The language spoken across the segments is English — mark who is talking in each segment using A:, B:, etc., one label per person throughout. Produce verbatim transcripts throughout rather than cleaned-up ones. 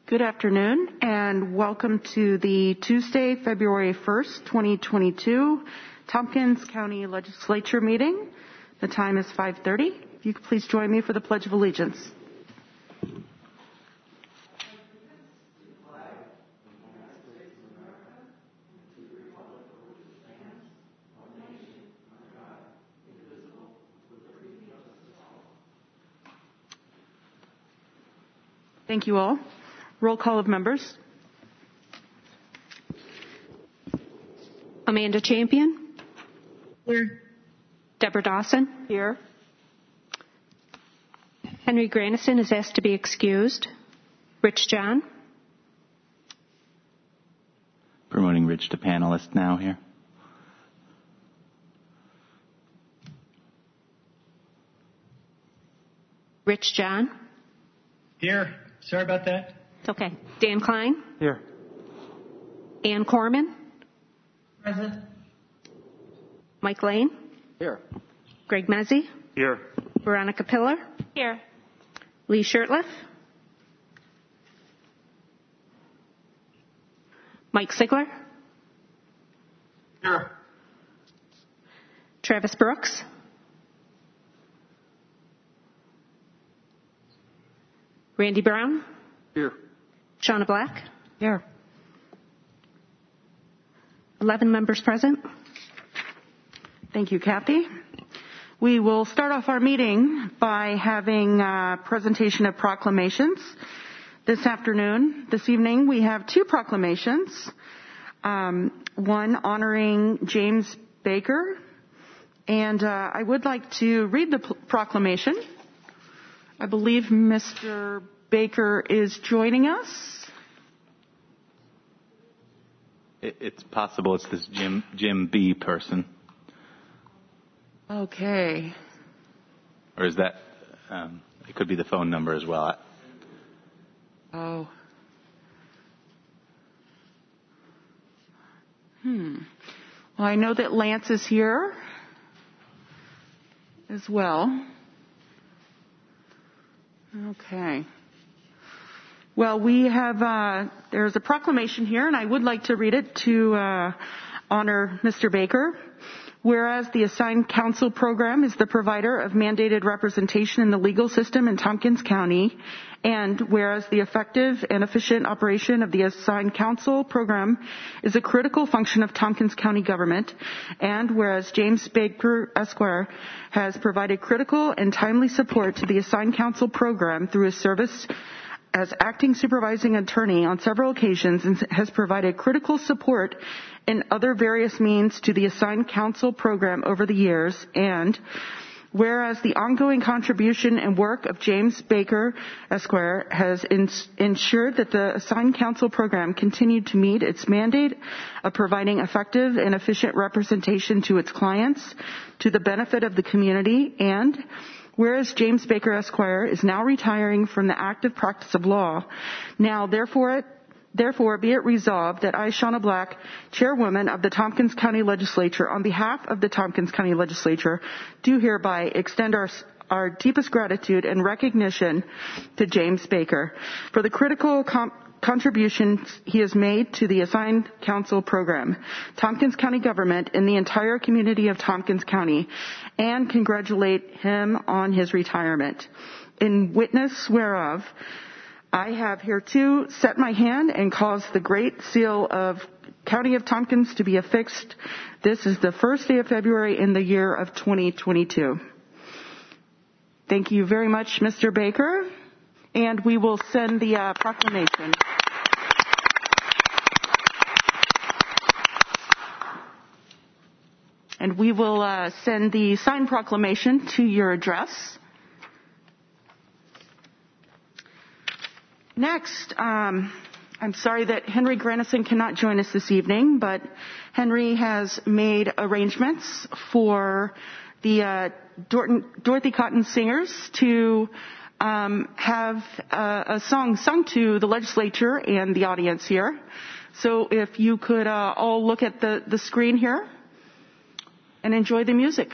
A: Good afternoon, and welcome to the Tuesday, February first, twenty twenty-two Tompkins County Legislature meeting. The time is five thirty. If you could please join me for the Pledge of Allegiance. Thank you all. Roll call of members.
B: Amanda Champion. Here. Deborah Dawson.
A: Here.
B: Henry Granison is asked to be excused. Rich John.
C: Promoting Rich to panelist now here.
B: Rich John.
D: Here. Sorry about that.
B: It's okay. Dan Klein.
C: Here.
B: Ann Corman.
D: Present.
B: Mike Lane.
C: Here.
B: Greg Mezzi.
C: Here.
B: Veronica Pillar.
E: Here.
B: Lee Shirtliff. Mike Sigler.
D: Here.
B: Travis Brooks. Randy Brown.
C: Here.
B: Shauna Black.
A: Here.
B: eleven members present.
A: Thank you, Kathy. We will start off our meeting by having a presentation of proclamations. This afternoon, this evening, we have two proclamations. Um, one honoring James Baker, and uh, I would like to read the p- proclamation. I believe Mister Baker is joining us.
C: It, it's possible it's this Jim Jim B person.
A: Okay.
C: Or is that, um, it could be the phone number as well.
A: Oh. Hmm. Well, I know that Lance is here as well. Okay. Well, we have, uh, there's a proclamation here, and I would like to read it to uh, honor Mister Baker. Whereas the Assigned Counsel Program is the provider of mandated representation in the legal system in Tompkins County, and whereas the effective and efficient operation of the Assigned Counsel Program is a critical function of Tompkins County government, and whereas James Baker, Esquire, has provided critical and timely support to the Assigned Counsel Program through his service as acting supervising attorney on several occasions and has provided critical support in other various means to the Assigned Counsel Program over the years, and whereas the ongoing contribution and work of James Baker, Esquire, has ins- ensured that the Assigned Counsel Program continued to meet its mandate of providing effective and efficient representation to its clients to the benefit of the community, and whereas James Baker, Esquire, is now retiring from the active practice of law, now therefore Therefore, be it resolved that I, Shauna Black, Chairwoman of the Tompkins County Legislature, on behalf of the Tompkins County Legislature, do hereby extend our our deepest gratitude and recognition to James Baker for the critical com- contributions he has made to the Assigned Counsel Program, Tompkins County government, and the entire community of Tompkins County, and congratulate him on his retirement. In witness whereof, I have hereto set my hand and caused the great seal of County of Tompkins to be affixed. This is the first day of February in the year of twenty twenty-two. Thank you very much, Mister Baker. And we will send the uh, proclamation. And we will uh, send the signed proclamation to your address. Next, um, I'm sorry that Henry Granison cannot join us this evening, but Henry has made arrangements for the uh, Dor- Dorothy Cotton Singers to um, have uh, a song sung to the legislature and the audience here. So if you could uh, all look at the, the screen here and enjoy the music.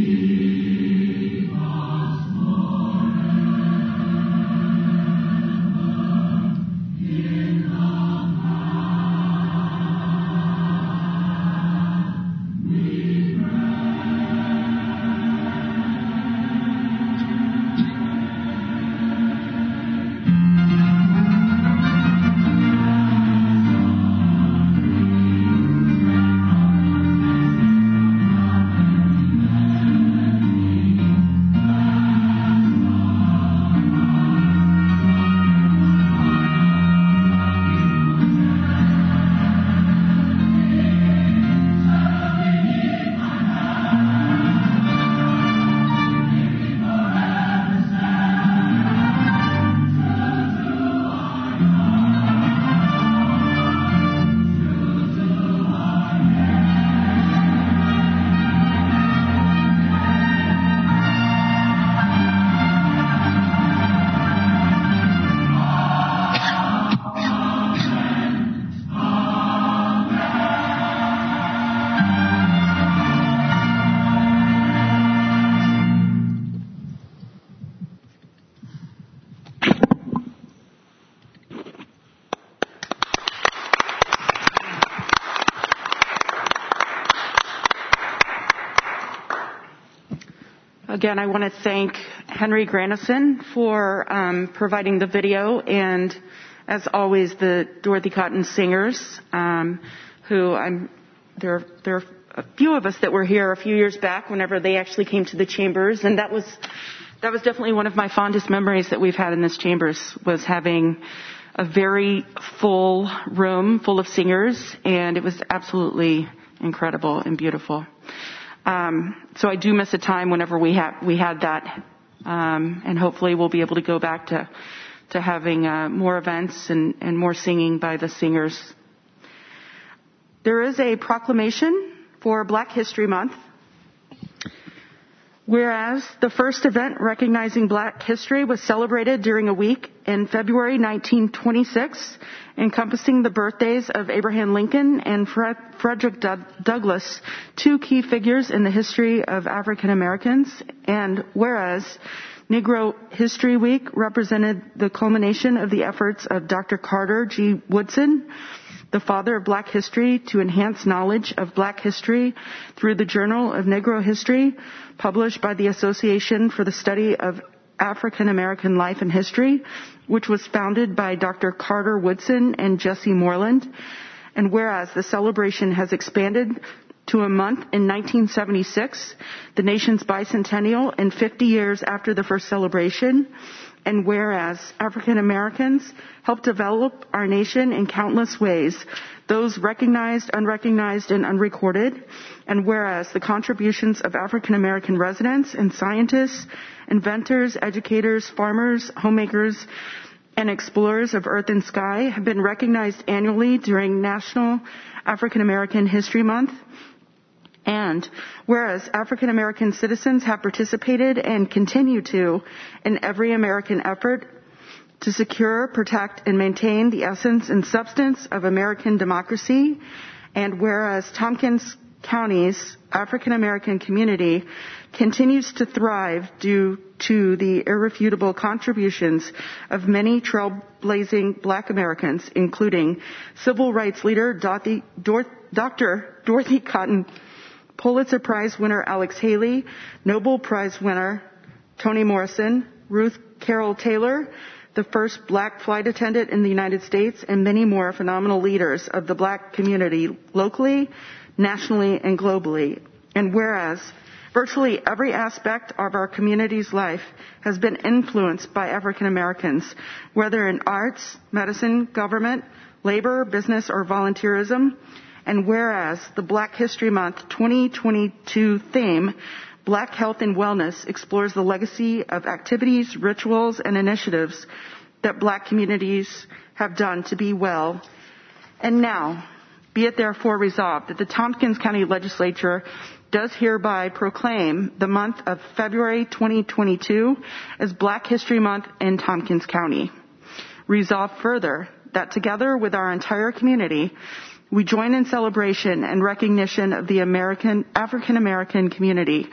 A: Again, I want to thank Henry Grandison for um, providing the video, and as always, the Dorothy Cotton Singers, um, who I'm there. There are a few of us that were here a few years back whenever they actually came to the chambers, and that was that was definitely one of my fondest memories that we've had in this chambers, was having a very full room full of singers, and it was absolutely incredible and beautiful. Um, so I do miss a time whenever we had we had that, um, and hopefully we'll be able to go back to to having uh, more events and, and more singing by the singers. There is a proclamation for Black History Month. Whereas the first event recognizing Black history was celebrated during a week in February nineteen twenty-six, encompassing the birthdays of Abraham Lincoln and Fred- Frederick D- Douglass, two key figures in the history of African Americans. And whereas Negro History Week represented the culmination of the efforts of Doctor Carter G. Woodson, the father of Black history, to enhance knowledge of Black history through the Journal of Negro History, published by the Association for the Study of African American Life and History, which was founded by Doctor Carter Woodson and Jesse Moreland. And whereas the celebration has expanded to a month in nineteen seventy-six, the nation's bicentennial, and fifty years after the first celebration. And whereas African Americans helped develop our nation in countless ways, those recognized, unrecognized, and unrecorded. And whereas the contributions of African American residents and scientists, inventors, educators, farmers, homemakers, and explorers of earth and sky have been recognized annually during National African American History Month. And whereas African American citizens have participated and continue to in every American effort to secure, protect, and maintain the essence and substance of American democracy, and whereas Tompkins County's African American community continues to thrive due to the irrefutable contributions of many trailblazing Black Americans, including civil rights leader Dorothy, Dor- Doctor Dorothy Cotton, Pulitzer Prize winner Alex Haley, Nobel Prize winner Toni Morrison, Ruth Carroll Taylor, the first Black flight attendant in the United States, and many more phenomenal leaders of the Black community locally, nationally, and globally. And whereas virtually every aspect of our community's life has been influenced by African Americans, whether in arts, medicine, government, labor, business, or volunteerism. And whereas the Black History Month twenty twenty-two theme, Black Health and Wellness, explores the legacy of activities, rituals, and initiatives that Black communities have done to be well. And now, be it therefore resolved that the Tompkins County Legislature does hereby proclaim the month of February twenty twenty-two as Black History Month in Tompkins County. Resolved further that together with our entire community, we join in celebration and recognition of the American, African American community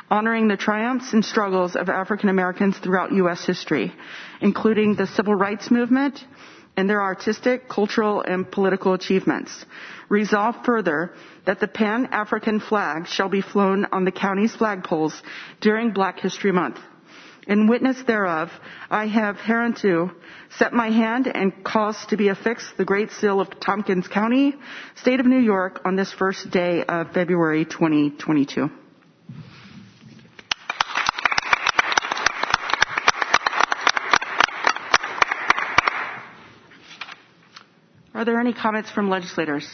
A: honoring the triumphs and struggles of African Americans throughout U S history, including the civil rights movement and their artistic, cultural, and political achievements. Resolve further that the Pan-African flag shall be flown on the county's flagpoles during Black History Month. In witness thereof, I have hereunto set my hand and caused to be affixed the Great Seal of Tompkins County, State of New York, on this first day of February twenty twenty-two. Are there any comments from legislators?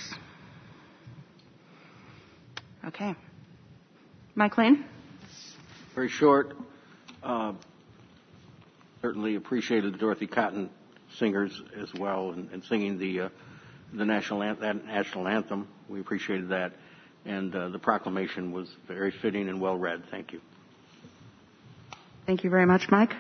A: Okay. Mike Lane?
E: Very short. Uh, certainly appreciated Dorothy Cotton singers as well, and, and singing the uh, the national an- national anthem. We appreciated that, and uh, the proclamation was very fitting and well read. Thank you.
A: Thank you very much, Mike.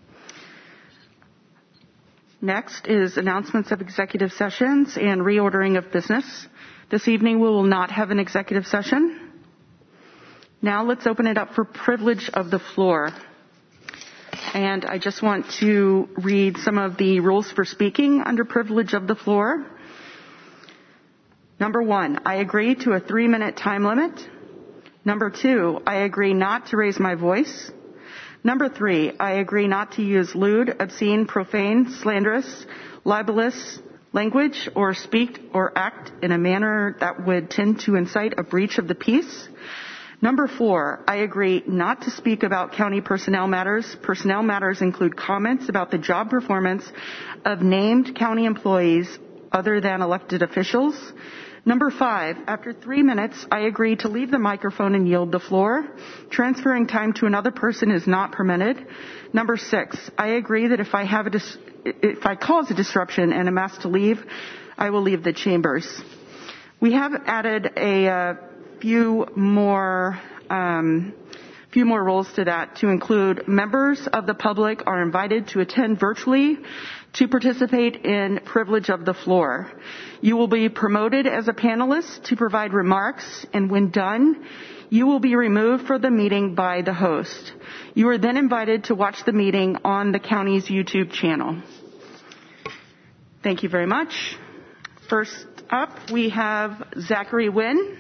A: Next is announcements of executive sessions and reordering of business. This evening we will not have an executive session. Now let's open it up for privilege of the floor. And I just want to read some of the rules for speaking under privilege of the floor. Number one, I agree to a three-minute time limit. Number two, I agree not to raise my voice. Number three, I agree not to use lewd, obscene, profane, slanderous, libelous language or speak or act in a manner that would tend to incite a breach of the peace. Number four, I agree not to speak about county personnel matters. Personnel matters include comments about the job performance of named county employees other than elected officials. Number five, after three minutes, I agree to leave the microphone and yield the floor. Transferring time to another person is not permitted. Number six, I agree that if I have a dis- if I cause a disruption and am asked to leave, I will leave the chambers. We have added a uh, few more um, few more rules to that to include members of the public are invited to attend virtually to participate in privilege of the floor. You will be promoted as a panelist to provide remarks, and when done, you will be removed from the meeting by the host. You are then invited to watch the meeting on the county's YouTube channel. Thank you very much. First up, we have Zachary Wynn.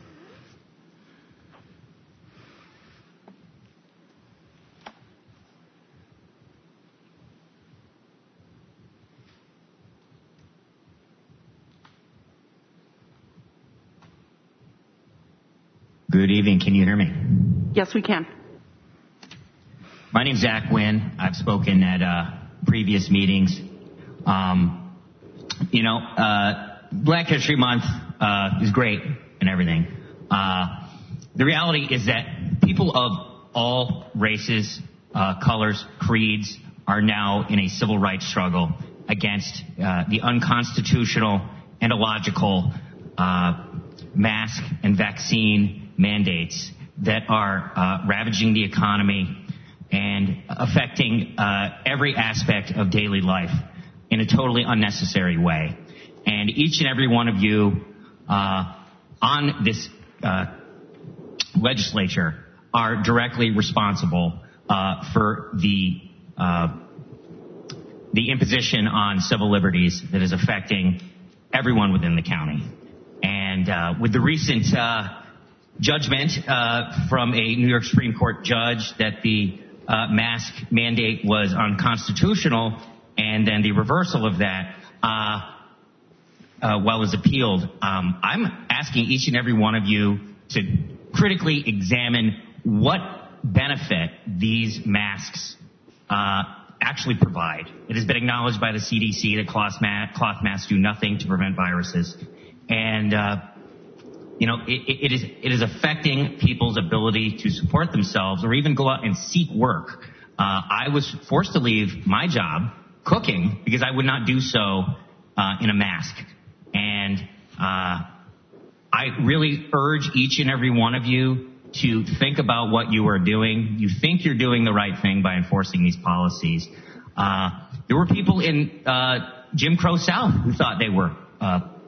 F: Good evening. Can you hear me?
A: Yes, we can.
F: My name's Zach Wynn. I've spoken at uh, previous meetings. Um, you know, uh, Black History Month uh, is great and everything. Uh, the reality is that people of all races, uh, colors, creeds are now in a civil rights struggle against uh, the unconstitutional and illogical uh, mask and vaccine mandates that are uh, ravaging the economy and affecting uh, every aspect of daily life in a totally unnecessary way. And each and every one of you uh, on this uh, legislature are directly responsible uh, for the uh, the imposition on civil liberties that is affecting everyone within the county. And uh, with the recent uh, judgment uh, from a New York Supreme Court judge that the uh, mask mandate was unconstitutional, and then the reversal of that, uh, uh, well, was appealed. Um, I'm asking each and every one of you to critically examine what benefit these masks uh, actually provide. It has been acknowledged by the C D C that cloth, ma- cloth masks do nothing to prevent viruses. And, uh, you know, it, it is it is affecting people's ability to support themselves or even go out and seek work. Uh, I was forced to leave my job cooking because I would not do so uh, in a mask. And uh, I really urge each and every one of you to think about what you are doing. You think you're doing the right thing by enforcing these policies. Uh, there were people in uh, Jim Crow South who thought they were uh,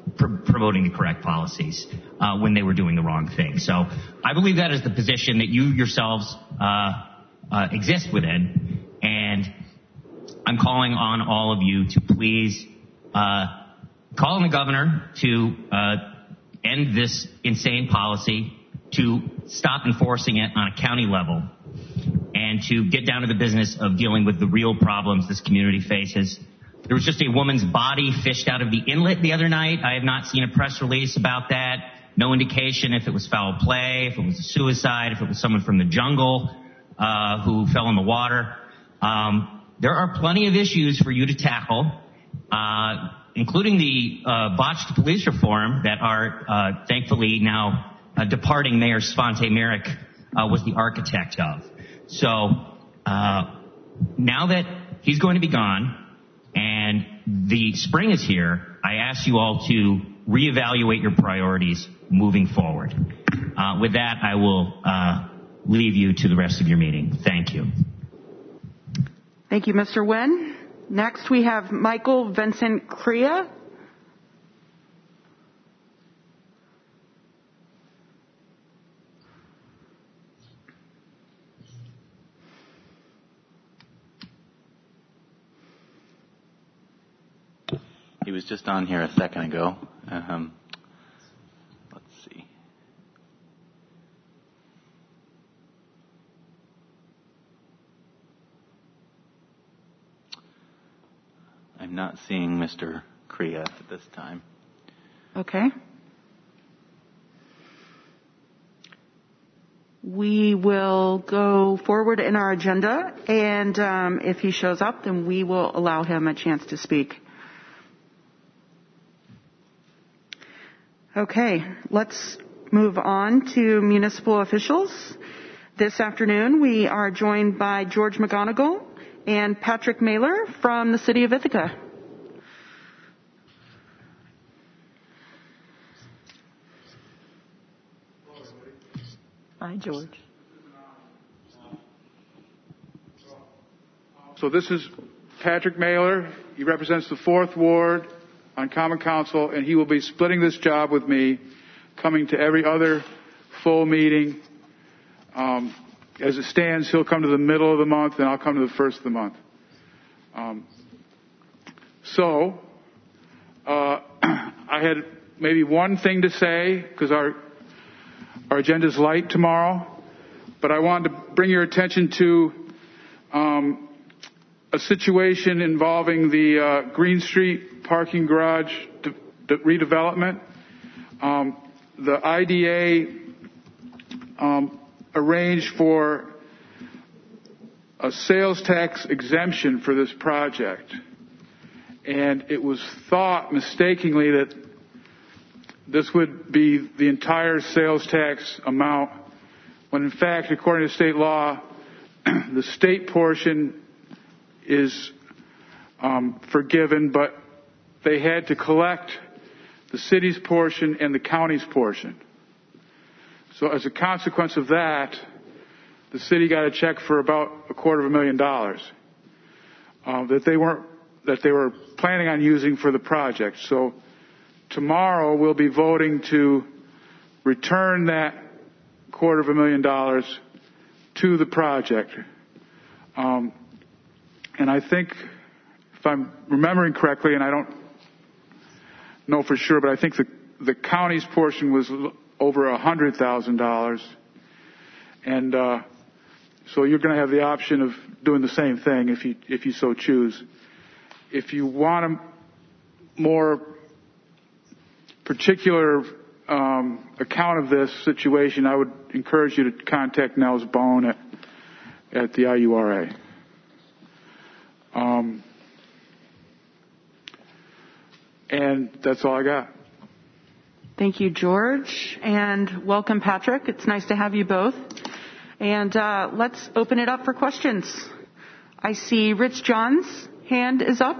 F: pr- promoting the correct policies uh, when they were doing the wrong thing. So I believe that is the position that you yourselves uh, uh, exist within, and I'm calling on all of you to please uh, call on the governor to uh, end this insane policy, to stop enforcing it on a county level, and to get down to the business of dealing with the real problems this community faces. There was just a woman's body fished out of the inlet the other night. I have not seen a press release about that. No indication if it was foul play, if it was a suicide, if it was someone from the jungle uh, who fell in the water. Um, there are plenty of issues for you to tackle, uh, including the uh, botched police reform that are uh, thankfully now uh, departing Mayor Svante Merrick uh, was the architect of. So uh, now that he's going to be gone and the spring is here, I ask you all to reevaluate your priorities moving forward. Uh, with that, I will uh, leave you to the rest of your meeting. Thank you.
A: Thank you, Mister Nguyen. Next, we have Michael Vincent Crea.
C: He was just on here a second ago. Um, let's see. I'm not seeing Mister Crea at this time.
A: Okay. We will go forward in our agenda, and um, if he shows up, then we will allow him a chance to speak. Okay, let's move on to municipal officials. This afternoon, we are joined by George McGonigal and Patrick Mailer from the City of Ithaca. Hi, George.
G: So this is Patrick Mailer. He represents the fourth Ward on Common Council, and he will be splitting this job with me, coming to every other full meeting. Um, as it stands, he'll come to the middle of the month, and I'll come to the first of the month. Um, so, uh, I had maybe one thing to say, because our our agenda is light tomorrow, but I wanted to bring your attention to um, a situation involving the uh, Green Street parking garage de- de- redevelopment. Um, the I D A um, arranged for a sales tax exemption for this project, and it was thought mistakenly that this would be the entire sales tax amount, when in fact, according to state law, the state portion is um, forgiven, but they had to collect the city's portion and the county's portion. So as a consequence of that, the city got a check for about a quarter of a million dollars uh, that they weren't that they were planning on using for the project. So tomorrow we'll be voting to return that quarter of a million dollars to the project. Um, and I think, if I'm remembering correctly, and I don't know for sure, but I think the, the county's portion was over one hundred thousand dollars. And uh, so you're going to have the option of doing the same thing if you if you so choose. If you want a more particular um, account of this situation, I would encourage you to contact Nels Bone at, at the I U R A. Um, and that's all I got.
A: Thank you, George, and welcome, Patrick. It's nice to have you both. And uh, let's open it up for questions. I see Rich John's hand is up.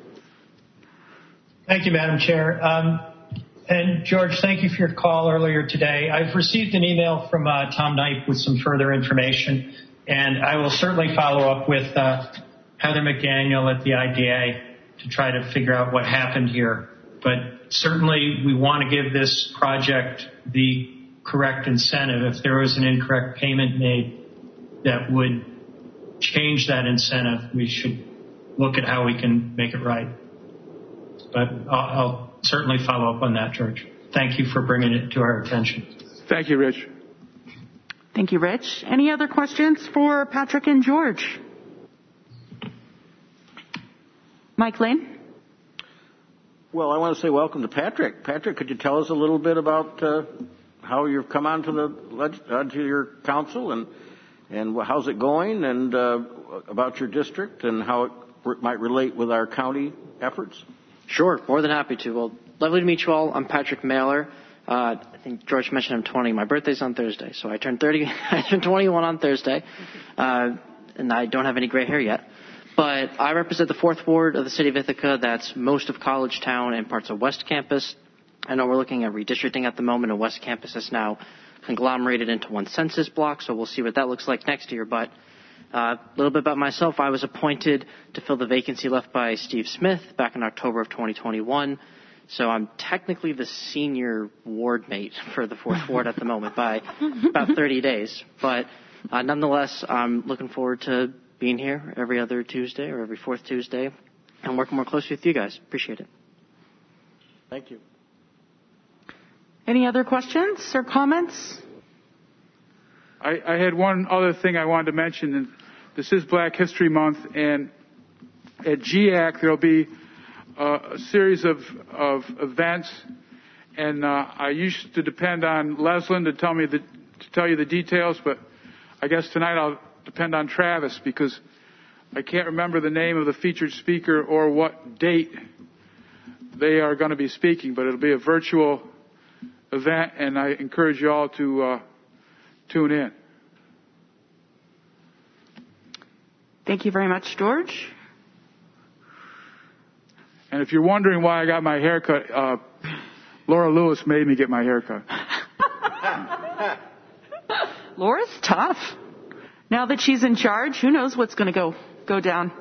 D: Thank you, Madam Chair. Um, and George, thank you for your call earlier today. I've received an email from uh, Tom Knipe with some further information, and I will certainly follow up with uh, Heather McDaniel at the I D A to try to figure out what happened here. But certainly we want to give this project the correct incentive. If there was an incorrect payment made that would change that incentive, we should look at how we can make it right. But I'll, I'll certainly follow up on that, George. Thank you for bringing it to our attention.
G: Thank you, Rich.
A: Thank you, Rich. Any other questions for Patrick and George? Mike Lane?
E: Well, I want to say welcome to Patrick. Patrick, could you tell us a little bit about uh, how you've come onto the uh, to your council and and how's it going, and uh, about your district and how it re- might relate with our county efforts?
H: Sure, more than happy to. Well, lovely to meet you all. I'm Patrick Mailer. Uh, I think George mentioned I'm twenty. My birthday's on Thursday, so I turned thirty. I turned twenty-one on Thursday, uh, and I don't have any gray hair yet. But I represent the fourth ward of the city of Ithaca. That's most of College Town and parts of West Campus. I know we're looking at redistricting at the moment, and West Campus is now conglomerated into one census block, so we'll see what that looks like next year. But uh, a little bit about myself. I was appointed to fill the vacancy left by Steve Smith back in October of twenty twenty-one. So I'm technically the senior ward mate for the fourth ward at the moment by about thirty days. But uh, nonetheless, I'm looking forward to being here every other Tuesday or every fourth Tuesday and working more closely with you guys. Appreciate it.
E: Thank you.
A: Any other questions or comments?
G: I, I had one other thing I wanted to mention. And this is Black History Month, and at G A C there'll be uh, a series of, of events, and uh, I used to depend on Leslin to tell me the, to tell you the details, but I guess tonight I'll depend on Travis, because I can't remember the name of the featured speaker or what date they are going to be speaking, but it'll be a virtual event, and I encourage you all to uh, tune in.
A: Thank you very much, George.
G: And if you're wondering why I got my haircut, uh, Laura Lewis made me get my haircut.
A: Laura's tough. Now that she's in charge, who knows what's going to go go down.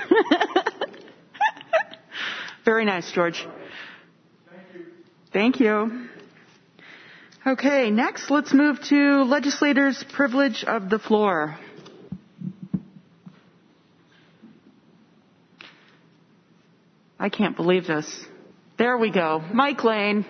A: Very nice, George.
G: Thank you.
A: Thank you. Okay, next let's move to legislators' privilege of the floor. I can't believe this. There we go. Mike Lane.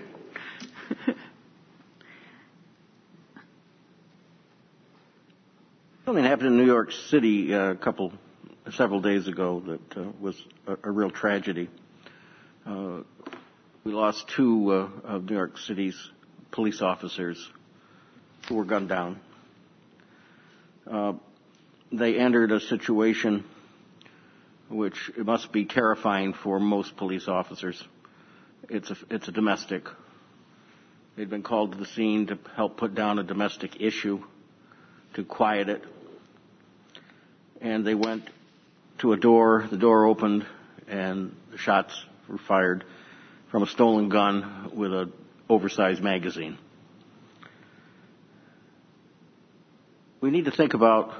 E: Something happened in New York City uh, a couple, several days ago that uh, was a, a real tragedy. Uh, we lost two uh, of New York City's police officers who were gunned down. Uh, they entered a situation which must be terrifying for most police officers. It's a, it's a domestic. They'd been called to the scene to help put down a domestic issue, to quiet it. And they went to a door, the door opened, and the shots were fired from a stolen gun with an oversized magazine. We need to think about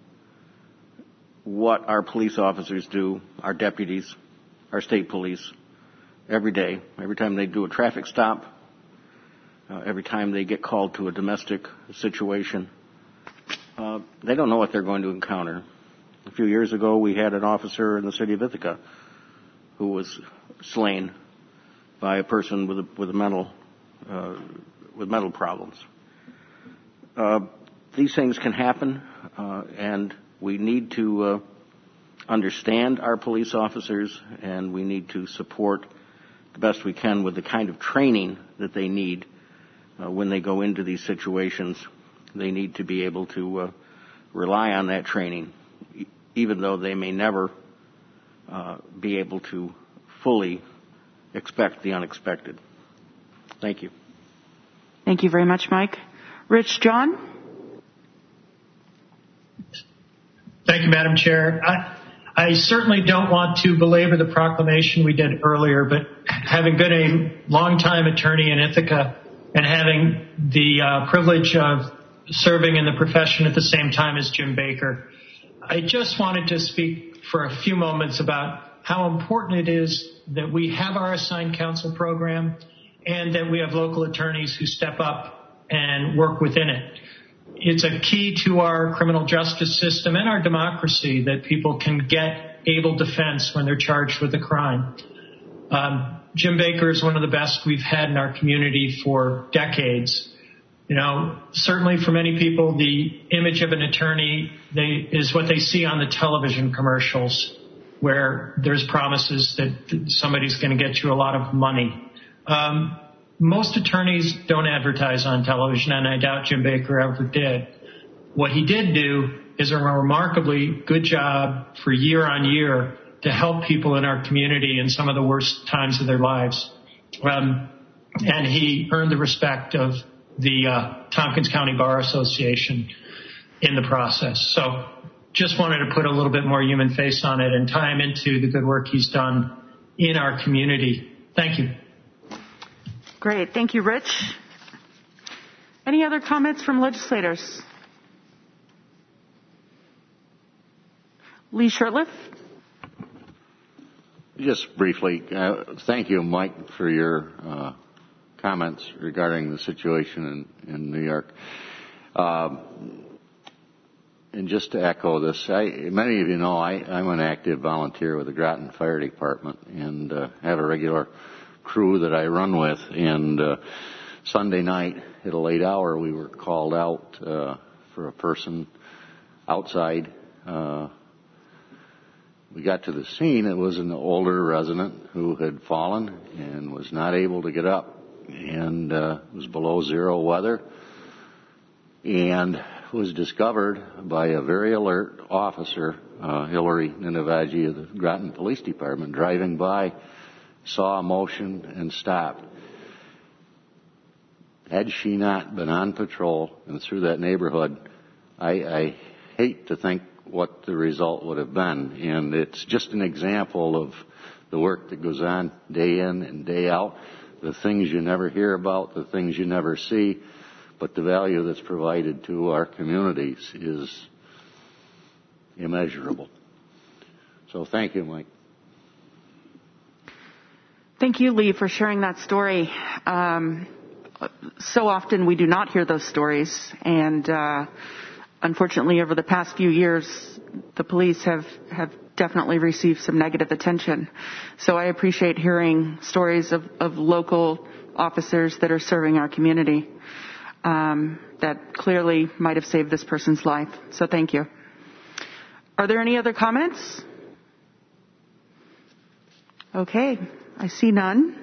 E: what our police officers do, our deputies, our state police, every day, every time they do a traffic stop, uh, every time they get called to a domestic situation. Uh, they don't know what they're going to encounter. A few years ago, we had an officer in the city of Ithaca who was slain by a person with a, with a mental uh, with mental problems. Uh, these things can happen, uh, and we need to uh, understand our police officers, and we need to support the best we can with the kind of training that they need uh, when they go into these situations. They need to be able to uh, rely on that training, even though they may never uh, be able to fully expect the unexpected. Thank you.
A: Thank you very much, Mike. Rich John?
D: Thank you, Madam Chair. I, I certainly don't want to belabor the proclamation we did earlier, but having been a longtime attorney in Ithaca and having the uh, privilege of serving in the profession at the same time as Jim Baker, I just wanted to speak for a few moments about how important it is that we have our assigned counsel program and that we have local attorneys who step up and work within it. It's a key to our criminal justice system and our democracy that people can get able defense when they're charged with a crime. Um, Jim Baker is one of the best we've had in our community for decades. You know, certainly for many people, the image of an attorney they, is what they see on the television commercials, where there's promises that somebody's going to get you a lot of money. Um, most attorneys don't advertise on television, and I doubt Jim Baker ever did. What he did do is a remarkably good job for year on year to help people in our community in some of the worst times of their lives. Um, and he earned the respect of the uh, Tompkins County Bar Association in the process. So just wanted to put a little bit more human face on it and tie him into the good work he's done in our community. Thank you.
A: Great. Thank you, Rich. Any other comments from legislators? Lee Shurtleff.
E: Just briefly, uh, thank you, Mike, for your uh, comments regarding the situation in, in New York. Um, and just to echo this, I, many of you know I, I'm an active volunteer with the Groton Fire Department and uh, have a regular crew that I run with. And uh, Sunday night at a late hour, we were called out uh, for a person outside. Uh, We got to the scene. It was an older resident who had fallen and was not able to get up, and uh, it was below zero weather, and was discovered by a very alert officer, uh, Hillary Ninavaji of the Groton Police Department, driving by, saw a motion and stopped. Had she not been on patrol and through that neighborhood, I, I hate to think what the result would have been. And it's just an example of the work that goes on day in and day out, the things you never hear about, the things you never see, but the value that's provided to our communities is immeasurable. So thank you, Mike.
A: Thank you, Lee, for sharing that story. Um, so often we do not hear those stories, and uh, unfortunately, over the past few years, the police have, have definitely received some negative attention. So I appreciate hearing stories of, of local officers that are serving our community um, that clearly might have saved this person's life. So thank you. Are there any other comments? Okay, I see none.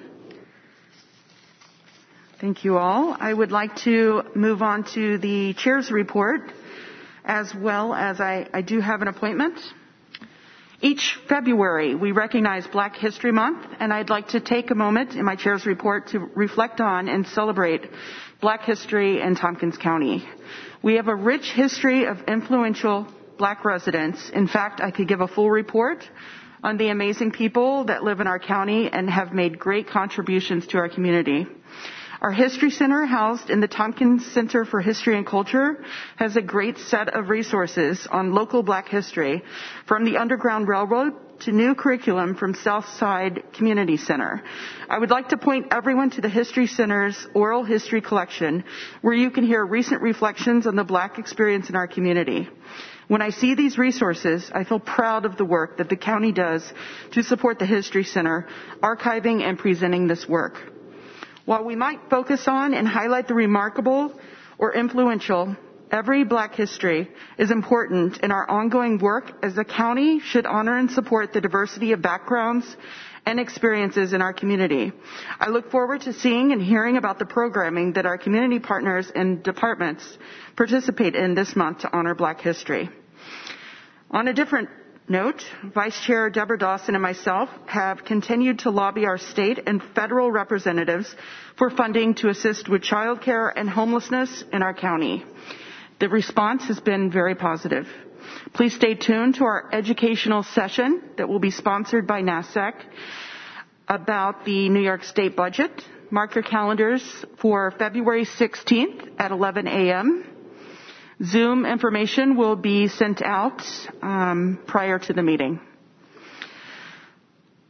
A: Thank you all. I would like to move on to the chair's report, as well as I, I do have an appointment. Each February, we recognize Black History Month, and I'd like to take a moment in my chair's report to reflect on and celebrate Black history in Tompkins County. We have a rich history of influential Black residents. In fact, I could give a full report on the amazing people that live in our county and have made great contributions to our community. Our History Center, housed in the Tompkins Center for History and Culture, has a great set of resources on local Black history, from the Underground Railroad to new curriculum from Southside Community Center. I would like to point everyone to the History Center's oral history collection, where you can hear recent reflections on the Black experience in our community. When I see these resources, I feel proud of the work that the county does to support the History Center, archiving and presenting this work. While we might focus on and highlight the remarkable or influential, every Black history is important in our ongoing work, as the county should honor and support the diversity of backgrounds and experiences in our community. I look forward to seeing and hearing about the programming that our community partners and departments participate in this month to honor Black history. On a different note, Vice Chair Deborah Dawson and myself have continued to lobby our state and federal representatives for funding to assist with child care and homelessness in our county. The response has been very positive. Please stay tuned to our educational session that will be sponsored by NASEC about the New York State budget. Mark your calendars for February sixteenth at eleven a.m. Zoom information will be sent out um, prior to the meeting.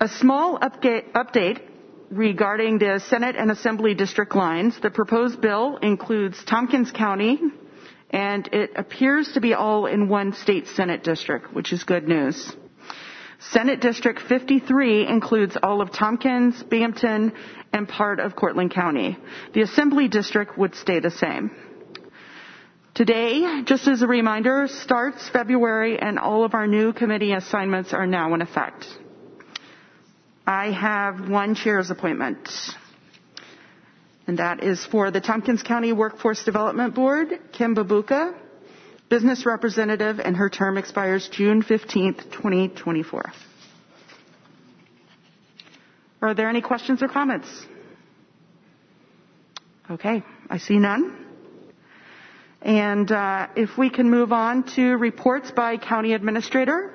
A: A small upga- update regarding the Senate and Assembly district lines. The proposed bill includes Tompkins County, and it appears to be all in one state Senate district, which is good news. Senate District fifty-three includes all of Tompkins, Binghamton, and part of Cortland County. The Assembly District would stay the same. Today, just as a reminder, starts February, and all of our new committee assignments are now in effect. I have one chair's appointment, and that is for the Tompkins County Workforce Development Board, Kim Babuka, business representative, and her term expires June fifteenth, twenty twenty-four. Are there any questions or comments? Okay, I see none. And uh, if we can move on to reports by County Administrator.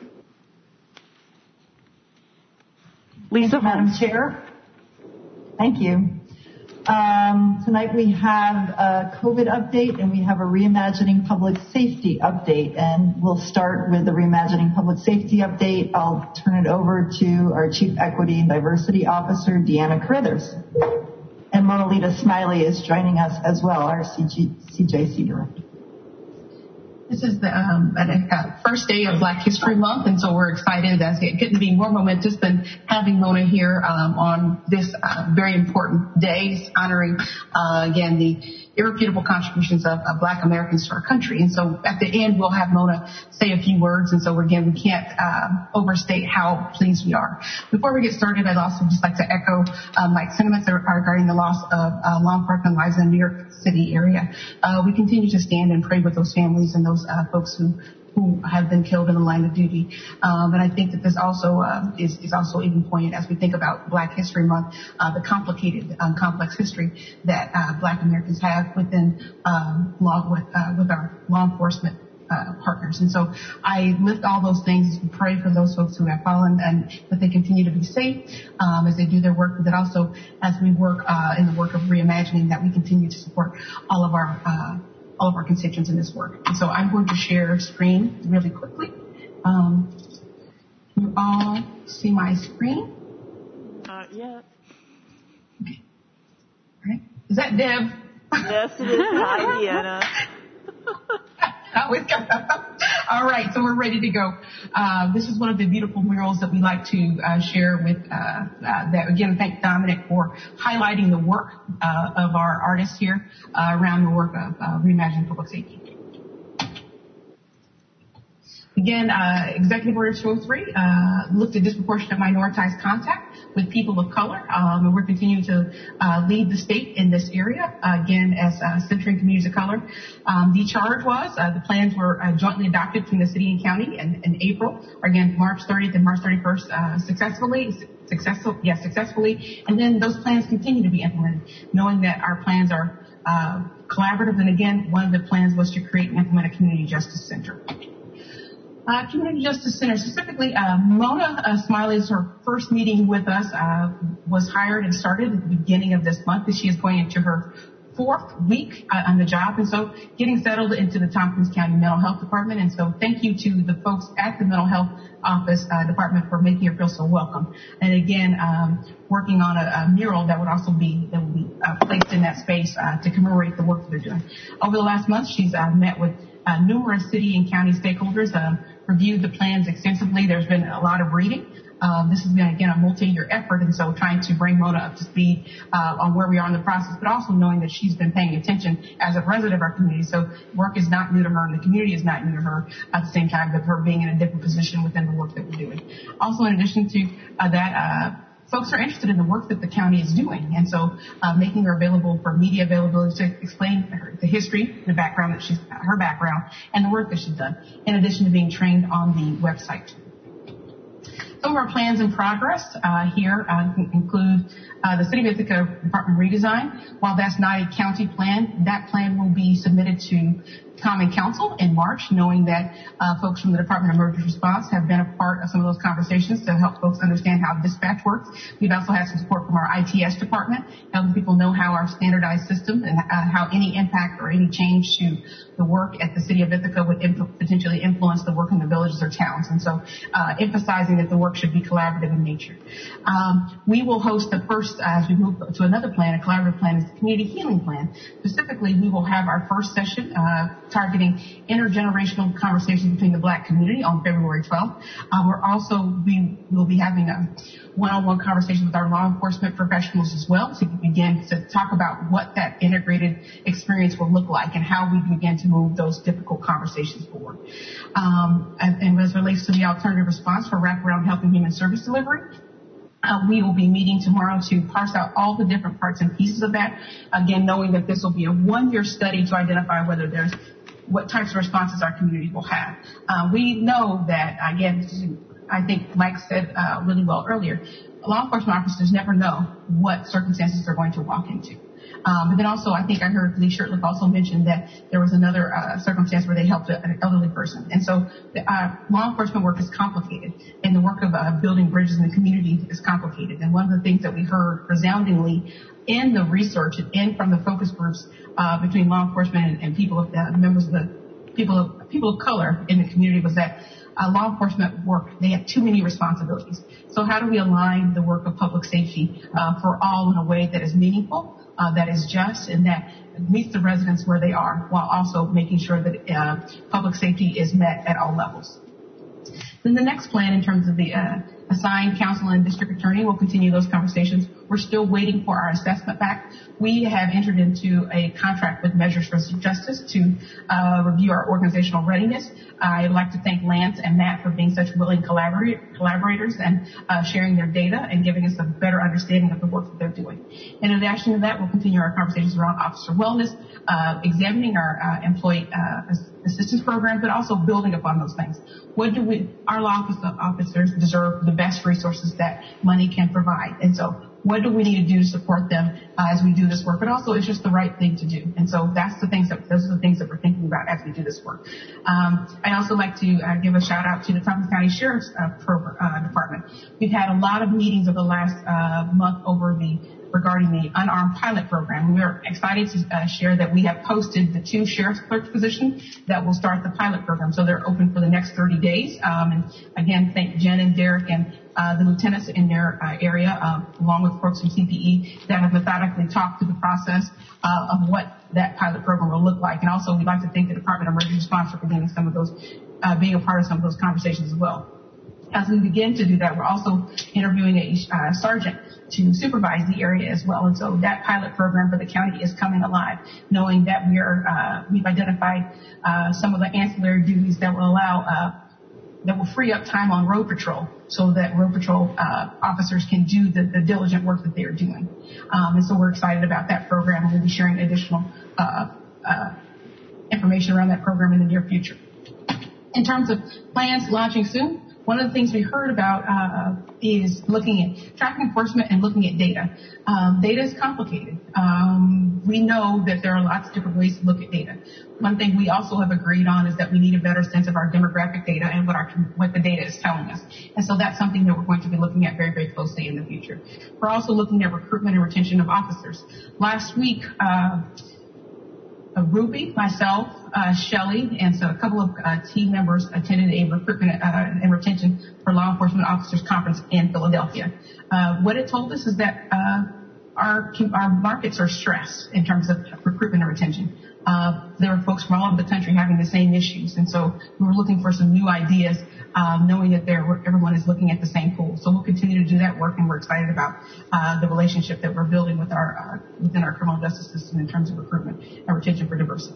A: Lisa
I: Thank you, Madam Chair. Thank you. Um, tonight we have a COVID update and we have a Reimagining Public Safety update. And we'll start with the Reimagining Public Safety update. I'll turn it over to our Chief Equity and Diversity Officer, Deanna Carruthers. And Mona Lita Smiley is joining us as well, our C G, C J C Director.
J: This is the um, uh, first day of Black History Month, and so we're excited as it couldn't be more momentous than having Mona here um, on this uh, very important day, honoring, uh, again, the irrefutable contributions of, of Black Americans to our country. And so at the end, we'll have Mona say a few words, and so again, we can't uh, overstate how pleased we are. Before we get started, I'd also just like to echo uh, Mike's sentiments regarding the loss of uh, law enforcement lives in the New York City area. Uh, we continue to stand and pray with those families and those uh, folks who who have been killed in the line of duty. Um, and I think that this also uh, is, is also even poignant as we think about Black History Month, uh, the complicated, um, complex history that uh, Black Americans have within um, law with uh, with our law enforcement uh, partners. And so I lift all those things and pray for those folks who have fallen and that they continue to be safe um, as they do their work, but that also as we work uh, in the work of reimagining, that we continue to support all of our uh, all of our constituents in this work. And so I'm going to share screen really quickly. Um, can you all see my screen?
A: Uh, yeah.
J: Okay. All right. Is that Deb?
A: Yes, it is. Hi, Deanna.
J: All right, so we're ready to go. Uh, this is one of the beautiful murals that we like to uh, share with, uh, uh, that again, thank Dominic for highlighting the work uh, of our artists here uh, around the work of uh, Reimagining Public Safety. Again, uh, Executive Order two oh three uh, looked at disproportionate minoritized contact with people of color, um, and we're continuing to uh, lead the state in this area, uh, again, as uh, centering communities of color. Um, the charge was uh, the plans were uh, jointly adopted between the city and county in, in April, or again, March thirtieth and March thirty-first uh, successfully, successful, yes, successfully, and then those plans continue to be implemented, knowing that our plans are uh, collaborative, and again, one of the plans was to create and implement a community justice center. Uh, Community Justice Center, specifically, uh, Mona uh, Smiley's her first meeting with us uh, was hired and started at the beginning of this month, and she is going into her fourth week uh, on the job, and so getting settled into the Tompkins County Mental Health Department. And so thank you to the folks at the Mental Health Office uh, Department for making her feel so welcome. And again, um, working on a, a mural that would also be that will be uh, placed in that space uh, to commemorate the work that they're doing. Over the last month, she's uh, met with Uh, numerous city and county stakeholders, uh, reviewed the plans extensively. There's been a lot of reading. Um, this has been, again, a multi-year effort, and so trying to bring Mona up to speed uh, on where we are in the process, but also knowing that she's been paying attention as a resident of our community. So work is not new to her, and the community is not new to her at the same time, but her being in a different position within the work that we're doing. Also, in addition to uh, that, uh, folks are interested in the work that the county is doing, and so uh, making her available for media availability to explain her, the history, the background that she's, her background, and the work that she's done, in addition to being trained on the website. Some of our plans in progress uh, here uh, include uh, the City of Ithaca Department redesign. While that's not a county plan, that plan will be submitted to Common Council in March, knowing that uh, folks from the Department of Emergency Response have been a part of some of those conversations to help folks understand how dispatch works. We've also had some support from our I T S department, helping people know how our standardized system and uh, how any impact or any change to the work at the city of Ithaca would imp- potentially influence the work in the villages or towns. And so uh, emphasizing that the work should be collaborative in nature. Um, we will host the first, uh, as we move to another plan, a collaborative plan is the community healing plan. Specifically, we will have our first session uh, targeting intergenerational conversations between the Black community on February twelfth. Uh, we're also, we will be having a one-on-one conversation with our law enforcement professionals as well to begin to talk about what that integrated experience will look like and how we can begin to move those difficult conversations forward. Um, and, and as it relates to the alternative response for wraparound health and human service delivery, Uh, we will be meeting tomorrow to parse out all the different parts and pieces of that. Again, knowing that this will be a one-year study to identify whether there's what types of responses our community will have. Uh, we know that, again, I think Mike said uh, really well earlier, law enforcement officers never know what circumstances they're going to walk into. Um, but then also, I think I heard Lee Shirtliff also mention that there was another uh, circumstance where they helped a, an elderly person. And so the, uh, law enforcement work is complicated, and the work of uh, building bridges in the community is complicated. And one of the things that we heard resoundingly in the research and from the focus groups uh, between law enforcement and, and people of uh, members of the people of people of color in the community was that uh, law enforcement work, they have too many responsibilities. So how do we align the work of public safety uh, for all in a way that is meaningful, uh, that is just, and that meets the residents where they are, while also making sure that uh, public safety is met at all levels. Then the next plan in terms of the uh, assigned counsel and district attorney, we'll continue those conversations. We're still waiting for our assessment back. We have entered into a contract with Measures for Justice to uh, review our organizational readiness. I'd like to thank Lance and Matt for being such willing collaborate, collaborators and uh, sharing their data and giving us a better understanding of the work that they're doing. In addition to that, we'll continue our conversations around officer wellness, uh, examining our uh, employee uh, assistance program, but also building upon those things. What do we, our law officers deserve the best resources that money can provide. And so what do we need to do to support them uh, as we do this work? But also it's just the right thing to do. And so that's the things that, those are the things that we're thinking about as we do this work. Um, I also like to uh, give a shout out to the Tompkins County Sheriff's uh, Pro, uh, Department. We've had a lot of meetings over the last uh, month over the regarding the unarmed pilot program. We are excited to uh, share that we have posted the two sheriff's clerk positions that will start the pilot program. So they're open for the next thirty days. Um, and again, thank Jen and Derek and uh, the lieutenants in their uh, area, uh, along with folks from C P E that have methodically talked through the process uh, of what that pilot program will look like. And also, we'd like to thank the Department of Emergency Response for being some of those, uh, being a part of some of those conversations as well. As we begin to do that, we're also interviewing a uh, sergeant to supervise the area as well. And so that pilot program for the county is coming alive, knowing that we are, uh, we've identified uh, some of the ancillary duties that will allow, uh, that will free up time on road patrol so that road patrol uh, officers can do the, the diligent work that they are doing. Um, and so we're excited about that program, and we'll be sharing additional uh, uh, information around that program in the near future. In terms of plans launching soon, one of the things we heard about uh, is looking at traffic enforcement and looking at data. Um, data is complicated. Um, we know that there are lots of different ways to look at data. One thing we also have agreed on is that we need a better sense of our demographic data and what our what the data is telling us. And so that's something that we're going to be looking at very, very closely in the future. We're also looking at recruitment and retention of officers. Last week, uh, Uh, Ruby, myself, uh, Shelley, and so a couple of uh, team members attended a recruitment uh, and retention for law enforcement officers conference in Philadelphia. Uh, what it told us is that uh, our our markets are stressed in terms of recruitment and retention. Uh, there are folks from all over the country having the same issues, and so we were looking for some new ideas, um, knowing that there, everyone is looking at the same pool. So we'll continue to do that work, and we're excited about uh, the relationship that we're building with our uh, within our criminal justice system in terms of recruitment and retention for diversity.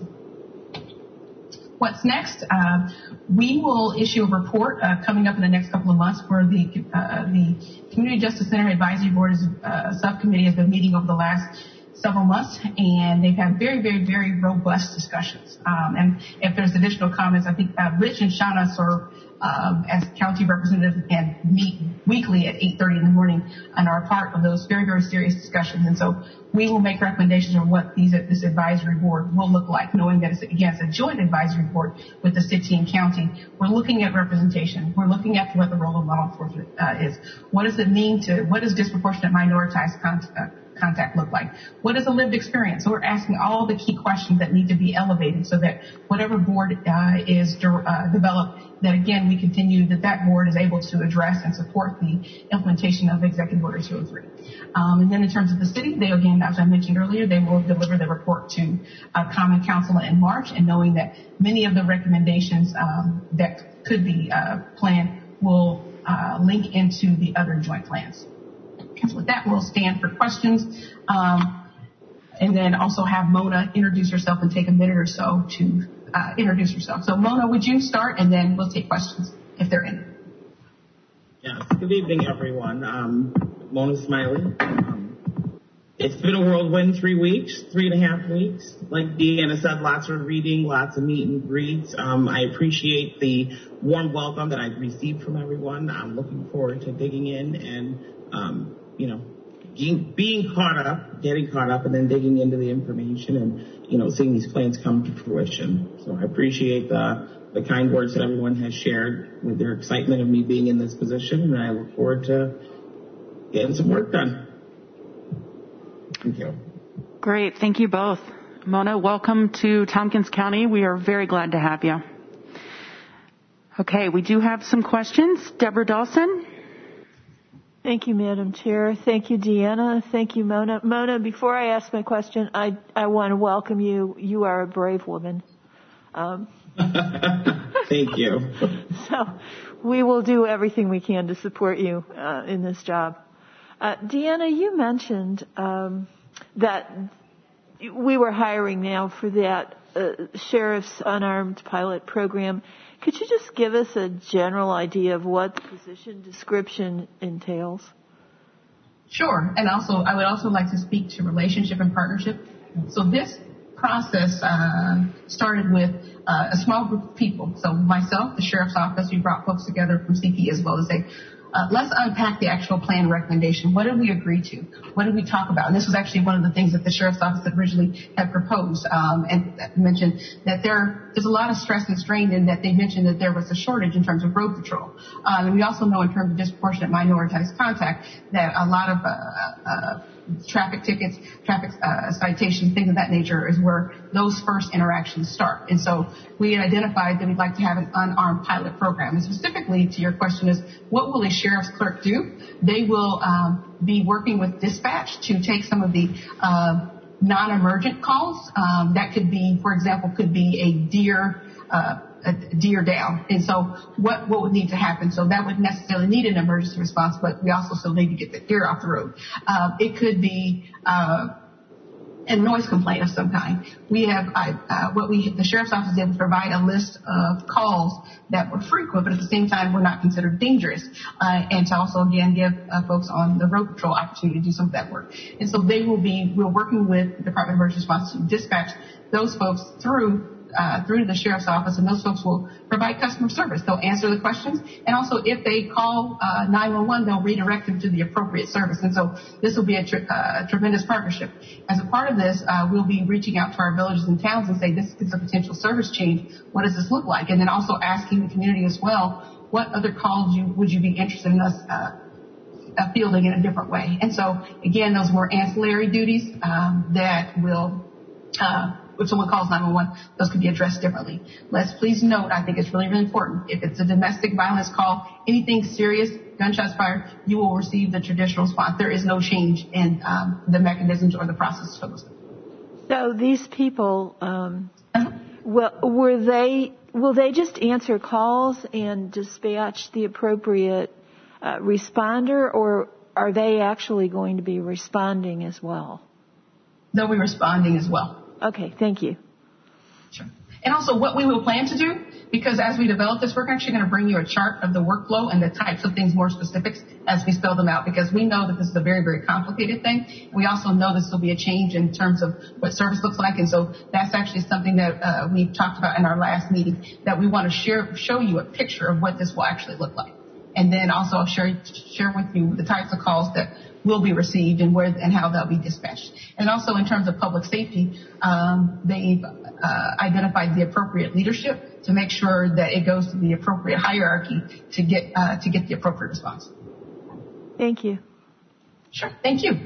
J: What's next? Uh, we will issue a report uh, coming up in the next couple of months where the uh, the Community Justice Center Advisory Board uh, subcommittee has been meeting over the last several months, and they've had very, very, very robust discussions. Um, and if there's additional comments, I think uh, Rich and Shauna sort of um, as county representatives and meet weekly at eight thirty in the morning and are part of those very, very serious discussions. And so we will make recommendations on what these, this advisory board will look like, knowing that it's, again, it's a joint advisory board with the city and county. We're looking at representation. We're looking at what the role of law enforcement uh, is. What does it mean to, what does disproportionate minoritized contact, uh, contact look like? What is a lived experience? So we're asking all the key questions that need to be elevated so that whatever board uh, is uh, developed, that again we continue that that board is able to address and support the implementation of Executive Order two oh three. Um, and then in terms of the city, they again, as I mentioned earlier, they will deliver the report to uh, Common Council in March, and knowing that many of the recommendations um, that could be uh, planned will uh, link into the other joint plans. And so with that, we'll stand for questions, um, and then also have Mona introduce herself and take a minute or so to uh, introduce herself. So Mona, would you start, and then we'll take questions if there are any.
K: Yes. Good evening, everyone. Um, Mona Smiley. Um, it's been a whirlwind three weeks, three and a half weeks. Like Deanna said, lots of reading, lots of meet and greets. Um, I appreciate the warm welcome that I've received from everyone. I'm looking forward to digging in and um, you know, being, being caught up, getting caught up, and then digging into the information and, you know, seeing these plans come to fruition. So I appreciate the, the kind words that everyone has shared with their excitement of me being in this position, and I look forward to getting some work done. Thank you.
A: Great. Thank you both. Mona, welcome to Tompkins County. We are very glad to have you. Okay, we do have some questions. Deborah Dawson.
L: Thank you, Madam Chair. Thank you, Deanna. Thank you, Mona. Mona, before I ask my question, I, I want to welcome you. You are a brave woman. Um,
K: Thank you.
L: So we will do everything we can to support you uh, in this job. Uh, Deanna, you mentioned um, that we were hiring now for that uh, Sheriff's Unarmed Pilot Program. Could you just give us a general idea of what the position description entails?
J: Sure. And also, I would also like to speak to relationship and partnership. So this process uh, started with uh, a small group of people. So myself, the Sheriff's Office, we brought folks together from C P as well as say, Uh, let's unpack the actual plan recommendation. What did we agree to? What did we talk about? And this was actually one of the things that the Sheriff's Office originally had proposed um, and mentioned that there is a lot of stress and strain in that they mentioned that there was a shortage in terms of road patrol. Um, and we also know in terms of disproportionate minoritized contact that a lot of uh, uh, traffic tickets, traffic uh, citations, things of that nature is where those first interactions start. And so we had identified that we'd like to have an unarmed pilot program. And specifically to your question is, what will a sheriff's clerk do? They will um, be working with dispatch to take some of the uh, non-emergent calls. Um, that could be, for example, could be a deer uh, a deer down. And so what, what would need to happen? So that would necessarily need an emergency response, but we also still need to get the deer off the road. Uh, it could be, uh, a noise complaint of some kind. We have, uh, what we, the Sheriff's Office is able to provide a list of calls that were frequent, but at the same time were not considered dangerous, uh, and to also again give uh, folks on the road patrol opportunity to do some of that work. And so they will be, we're working with the Department of Emergency Response to dispatch those folks through Uh, through the Sheriff's Office, and those folks will provide customer service. They'll answer the questions, and also if they call uh, nine one one, they'll redirect them to the appropriate service. And so this will be a tr- uh, tremendous partnership. As a part of this, uh, we'll be reaching out to our villages and towns and say, this is a potential service change. What does this look like? And then also asking the community as well, what other calls you, would you be interested in us uh, uh, fielding in a different way? And so, again, those more ancillary duties um, that will uh, if someone calls nine one one, those could be addressed differently. Let's please note, I think it's really, really important, if it's a domestic violence call, anything serious, gunshots fired, you will receive the traditional response. There is no change in um, the mechanisms or the process for those.
L: So these people, um, well, were they, will they just answer calls and dispatch the appropriate uh, responder, or are they actually going to be responding as well?
J: They'll be responding as well.
L: Okay, thank you.
J: Sure. And also what we will plan to do, because as we develop this, we're actually going to bring you a chart of the workflow and the types of things, more specifics, as we spell them out, because we know that this is a very, very complicated thing. We also know this will be a change in terms of what service looks like, and so that's actually something that uh, we talked about in our last meeting, that we want to share, show you a picture of what this will actually look like. And then also share, share with you the types of calls that will be received and where and how they'll be dispatched. And also in terms of public safety, um, they've uh, identified the appropriate leadership to make sure that it goes to the appropriate hierarchy to get uh, to get the appropriate response.
L: Thank you.
J: Sure. Thank you.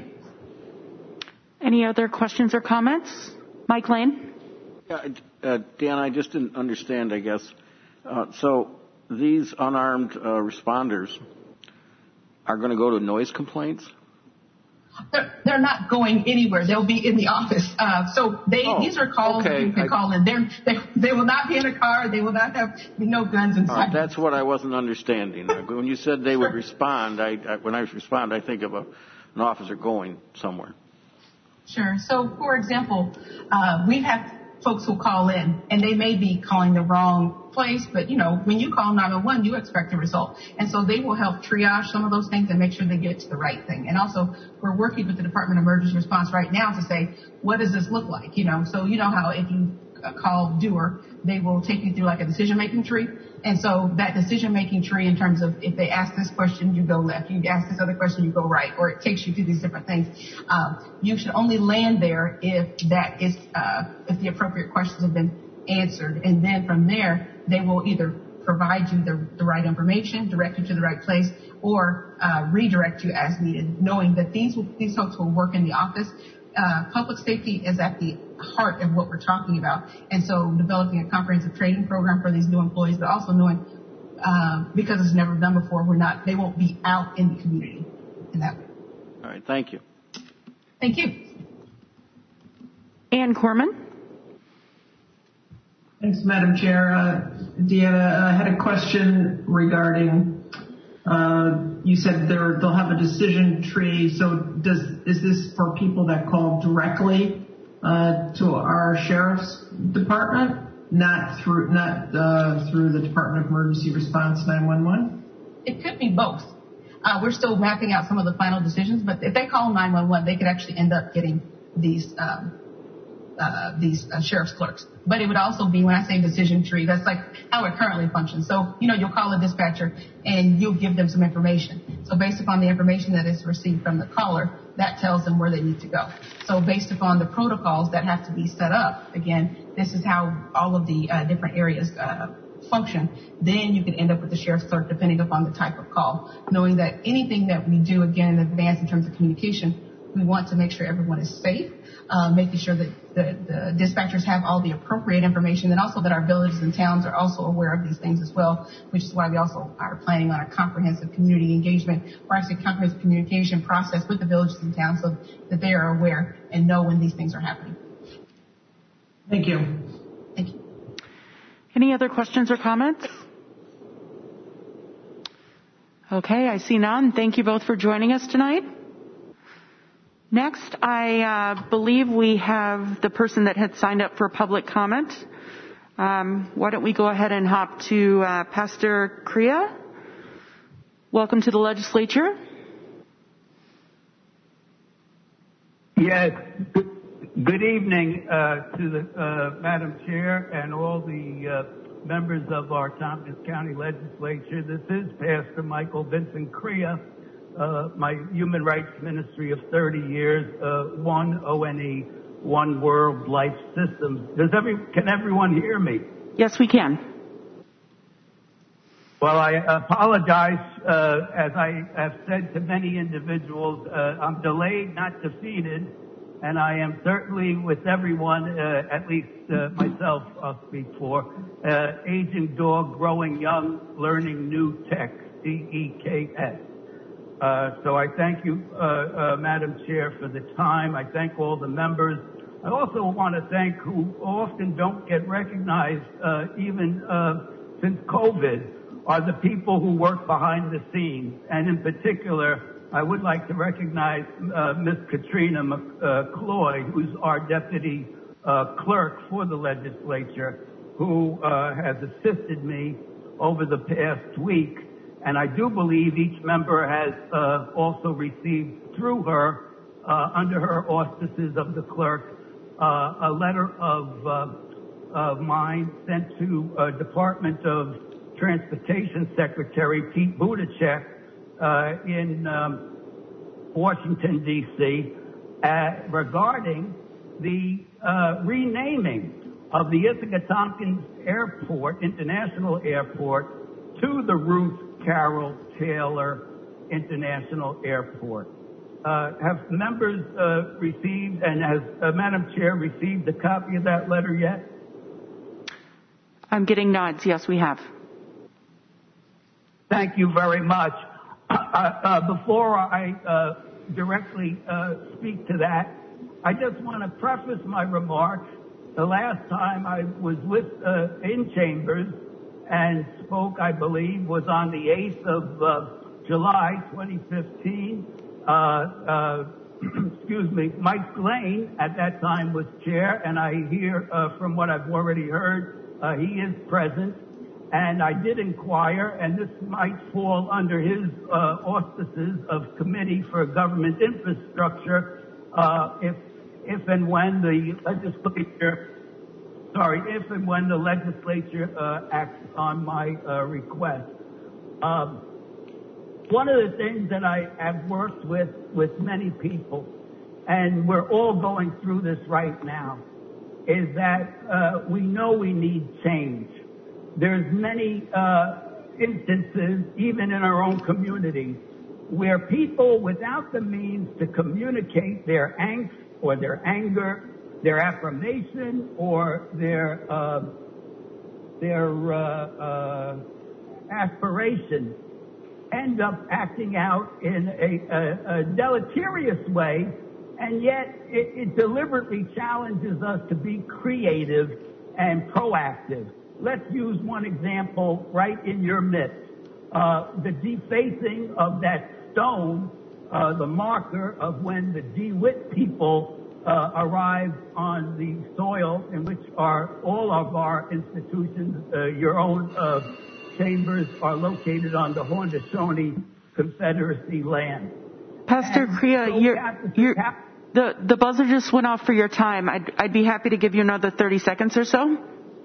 A: Any other questions or comments? Mike Lane?
E: Yeah, uh, Dan, I just didn't understand, I guess. Uh, so these unarmed uh, responders are going to go to noise complaints?
J: They're, they're not going anywhere. They'll be in the office. Uh, so they oh, these are calls
E: okay.
J: you can I, call in. They're, they they will not be in a car. They will not have no guns inside.
E: Right, that's what I wasn't understanding. When you said they would respond, I, I, when I respond, I think of a, an officer going somewhere.
J: Sure. So, for example, uh, we've had folks who call in, and they may be calling the wrong place, but, you know, when you call nine one one, you expect a result. And so they will help triage some of those things and make sure they get to the right thing. And also, we're working with the Department of Emergency Response right now to say, what does this look like? You know, so you know how if you call Dewar, they will take you through like a decision-making tree. And so that decision-making tree in terms of if they ask this question, you go left. You ask this other question, you go right. Or it takes you through these different things. Um, you should only land there if that is, uh, if the appropriate questions have been answered. And then from there, they will either provide you the, the right information, direct you to the right place, or uh, redirect you as needed, knowing that these will, these folks will work in the office. Uh, public safety is at the heart of what we're talking about. And so developing a comprehensive training program for these new employees, but also knowing, uh, because it's never done before, we're not, they won't be out in the community in that way.
E: All right. Thank you.
J: Thank you.
A: Ann Corman.
M: Thanks, Madam Chair. Uh, Deanna, I had a question regarding, uh, you said there, they'll have a decision tree. So does, is this for people that call directly, uh, to our sheriff's department, not through, not, uh, through the Department of Emergency Response nine one one?
J: It could be both. Uh, we're still mapping out some of the final decisions, but if they call nine one one, they could actually end up getting these, um, Uh, these uh, sheriff's clerks. But it would also be, when I say decision tree, that's like how it currently functions. So, you know, you'll call a dispatcher and you'll give them some information. So based upon the information that is received from the caller, that tells them where they need to go. So based upon the protocols that have to be set up, again, this is how all of the uh, different areas uh, function. Then you can end up with the sheriff's clerk depending upon the type of call, knowing that anything that we do, again, in advance in terms of communication, we want to make sure everyone is safe, uh, making sure that the, the dispatchers have all the appropriate information, and also that our villages and towns are also aware of these things as well, which is why we also are planning on a comprehensive community engagement, or actually comprehensive communication process with the villages and towns so that they are aware and know when these things are happening.
M: Thank you.
J: Thank you.
A: Any other questions or comments? Okay, I see none. Thank you both for joining us tonight. Next, I uh, believe we have the person that had signed up for public comment. Um, why don't we go ahead and hop to uh, Pastor Crea. Welcome to the legislature.
N: Yes. Good evening uh, to the uh, Madam Chair and all the uh, members of our Tompkins County Legislature. This is Pastor Michael Vincent Crea. Uh, my human rights ministry of thirty years, uh, one O N E, One World Life Systems. Does every, can everyone hear me?
A: Yes, we can.
N: Well, I apologize, uh, as I have said to many individuals, uh, I'm delayed, not defeated, and I am certainly with everyone, uh, at least uh, myself I'll speak for, uh, aging dog, growing young, learning new tech, D E K S. Uh, so I thank you, uh, uh, Madam Chair, for the time. I thank all the members. I also want to thank who often don't get recognized, uh, even uh, since COVID, are the people who work behind the scenes. And in particular, I would like to recognize uh, Miz Katrina McCloy, who's our deputy uh, clerk for the legislature. who uh, has assisted me over the past week. And I do believe each member has uh, also received through her, uh, under her auspices of the clerk, uh, a letter of, uh, of mine sent to uh, Department of Transportation Secretary Pete Buttigieg uh, in um, Washington, D C, uh, regarding the uh, renaming of the Ithaca Tompkins Airport, International Airport, to the Ruth Carroll Taylor International Airport. Uh, have members uh, received, and has uh, Madam Chair received a copy of that letter yet?
A: I'm getting nods. Yes, we have.
N: Thank you very much. Uh, uh, before I uh, directly uh, speak to that, I just want to preface my remarks. The last time I was with uh, in Chambers and spoke, I believe, was on the eighth of uh, July, twenty fifteen. Uh, uh, excuse me, Mike Lane at that time was chair, and I hear uh, from what I've already heard, uh, he is present. And I did inquire, and this might fall under his uh, auspices of Committee for Government Infrastructure, uh, if if and when the legislature, sorry, if and when the legislature uh, acts on my uh, request. Um, one of the things that I have worked with with many people, and we're all going through this right now, is that uh, we know we need change. There's many uh, instances, even in our own communities, where people without the means to communicate their angst or their anger, their affirmation, or their uh, their uh, uh, aspiration, end up acting out in a, a, a deleterious way, and yet it, it deliberately challenges us to be creative and proactive. Let's use one example right in your midst. Uh, the defacing of that stone, uh, the marker of when the DeWitt people uh, arrived on the soil in which are all of our institutions, uh, your own uh, chambers are located on the Haudenosaunee Confederacy land.
A: Pastor Crea, so you're, you're, the, the buzzer just went off for your time. I'd, I'd be happy to give you another thirty seconds or so.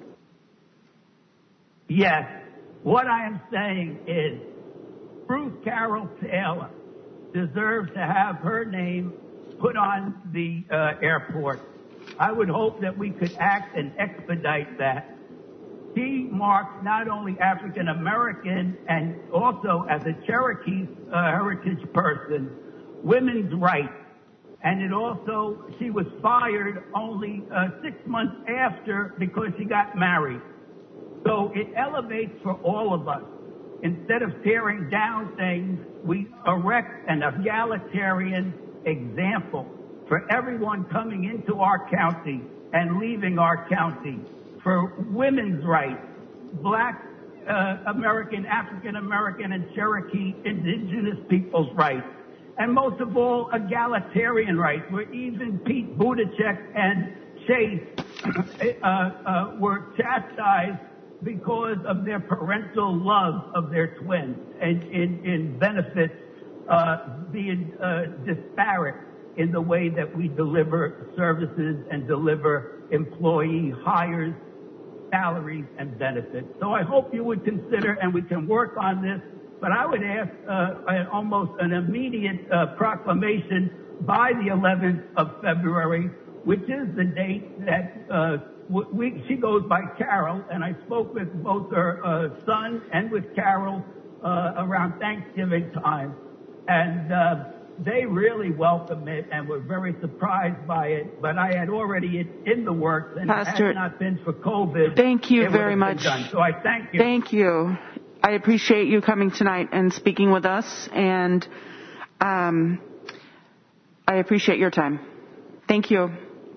N: Yes. What I am saying is Ruth Carroll Taylor deserves to have her name put on the uh, airport. I would hope that we could act and expedite that. She marks not only African American and also as a Cherokee uh, heritage person, women's rights. And it also, she was fired only uh, six months after because she got married. So it elevates for all of us. Instead of tearing down things, we erect an egalitarian example for everyone coming into our county and leaving our county, for women's rights, black uh, American, African American, and Cherokee indigenous people's rights, and most of all, egalitarian rights, where even Pete Buttigieg and Chase uh, uh, were chastised because of their parental love of their twins and in, in benefits uh, being uh, disparate in the way that we deliver services and deliver employee hires, salaries, and benefits. So I hope you would consider, and we can work on this, but I would ask uh, an, almost an immediate uh, proclamation by the eleventh of February, which is the date that uh, we, she goes by Carol, and I spoke with both her uh, son and with Carol uh, around Thanksgiving time, and uh, they really welcome it and were very surprised by it. But I had already it in the works, and
A: Pastor,
N: it had not been for COVID,
A: thank you
N: it
A: very much.
N: Done. So I thank you.
A: Thank you. I appreciate you coming tonight and speaking with us, and um, I appreciate your time. Thank you.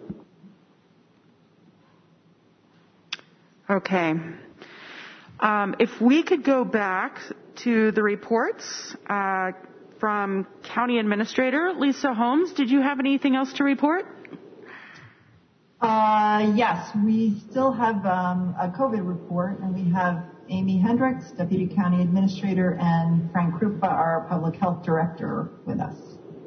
A: Okay. Um, if we could go back to the reports uh, from County Administrator Lisa Holmes, did you have anything else to report?
I: Uh, yes, we still have um, a COVID report, and we have Amy Hendricks, Deputy County Administrator, and Frank Krupa, our Public Health Director, with us.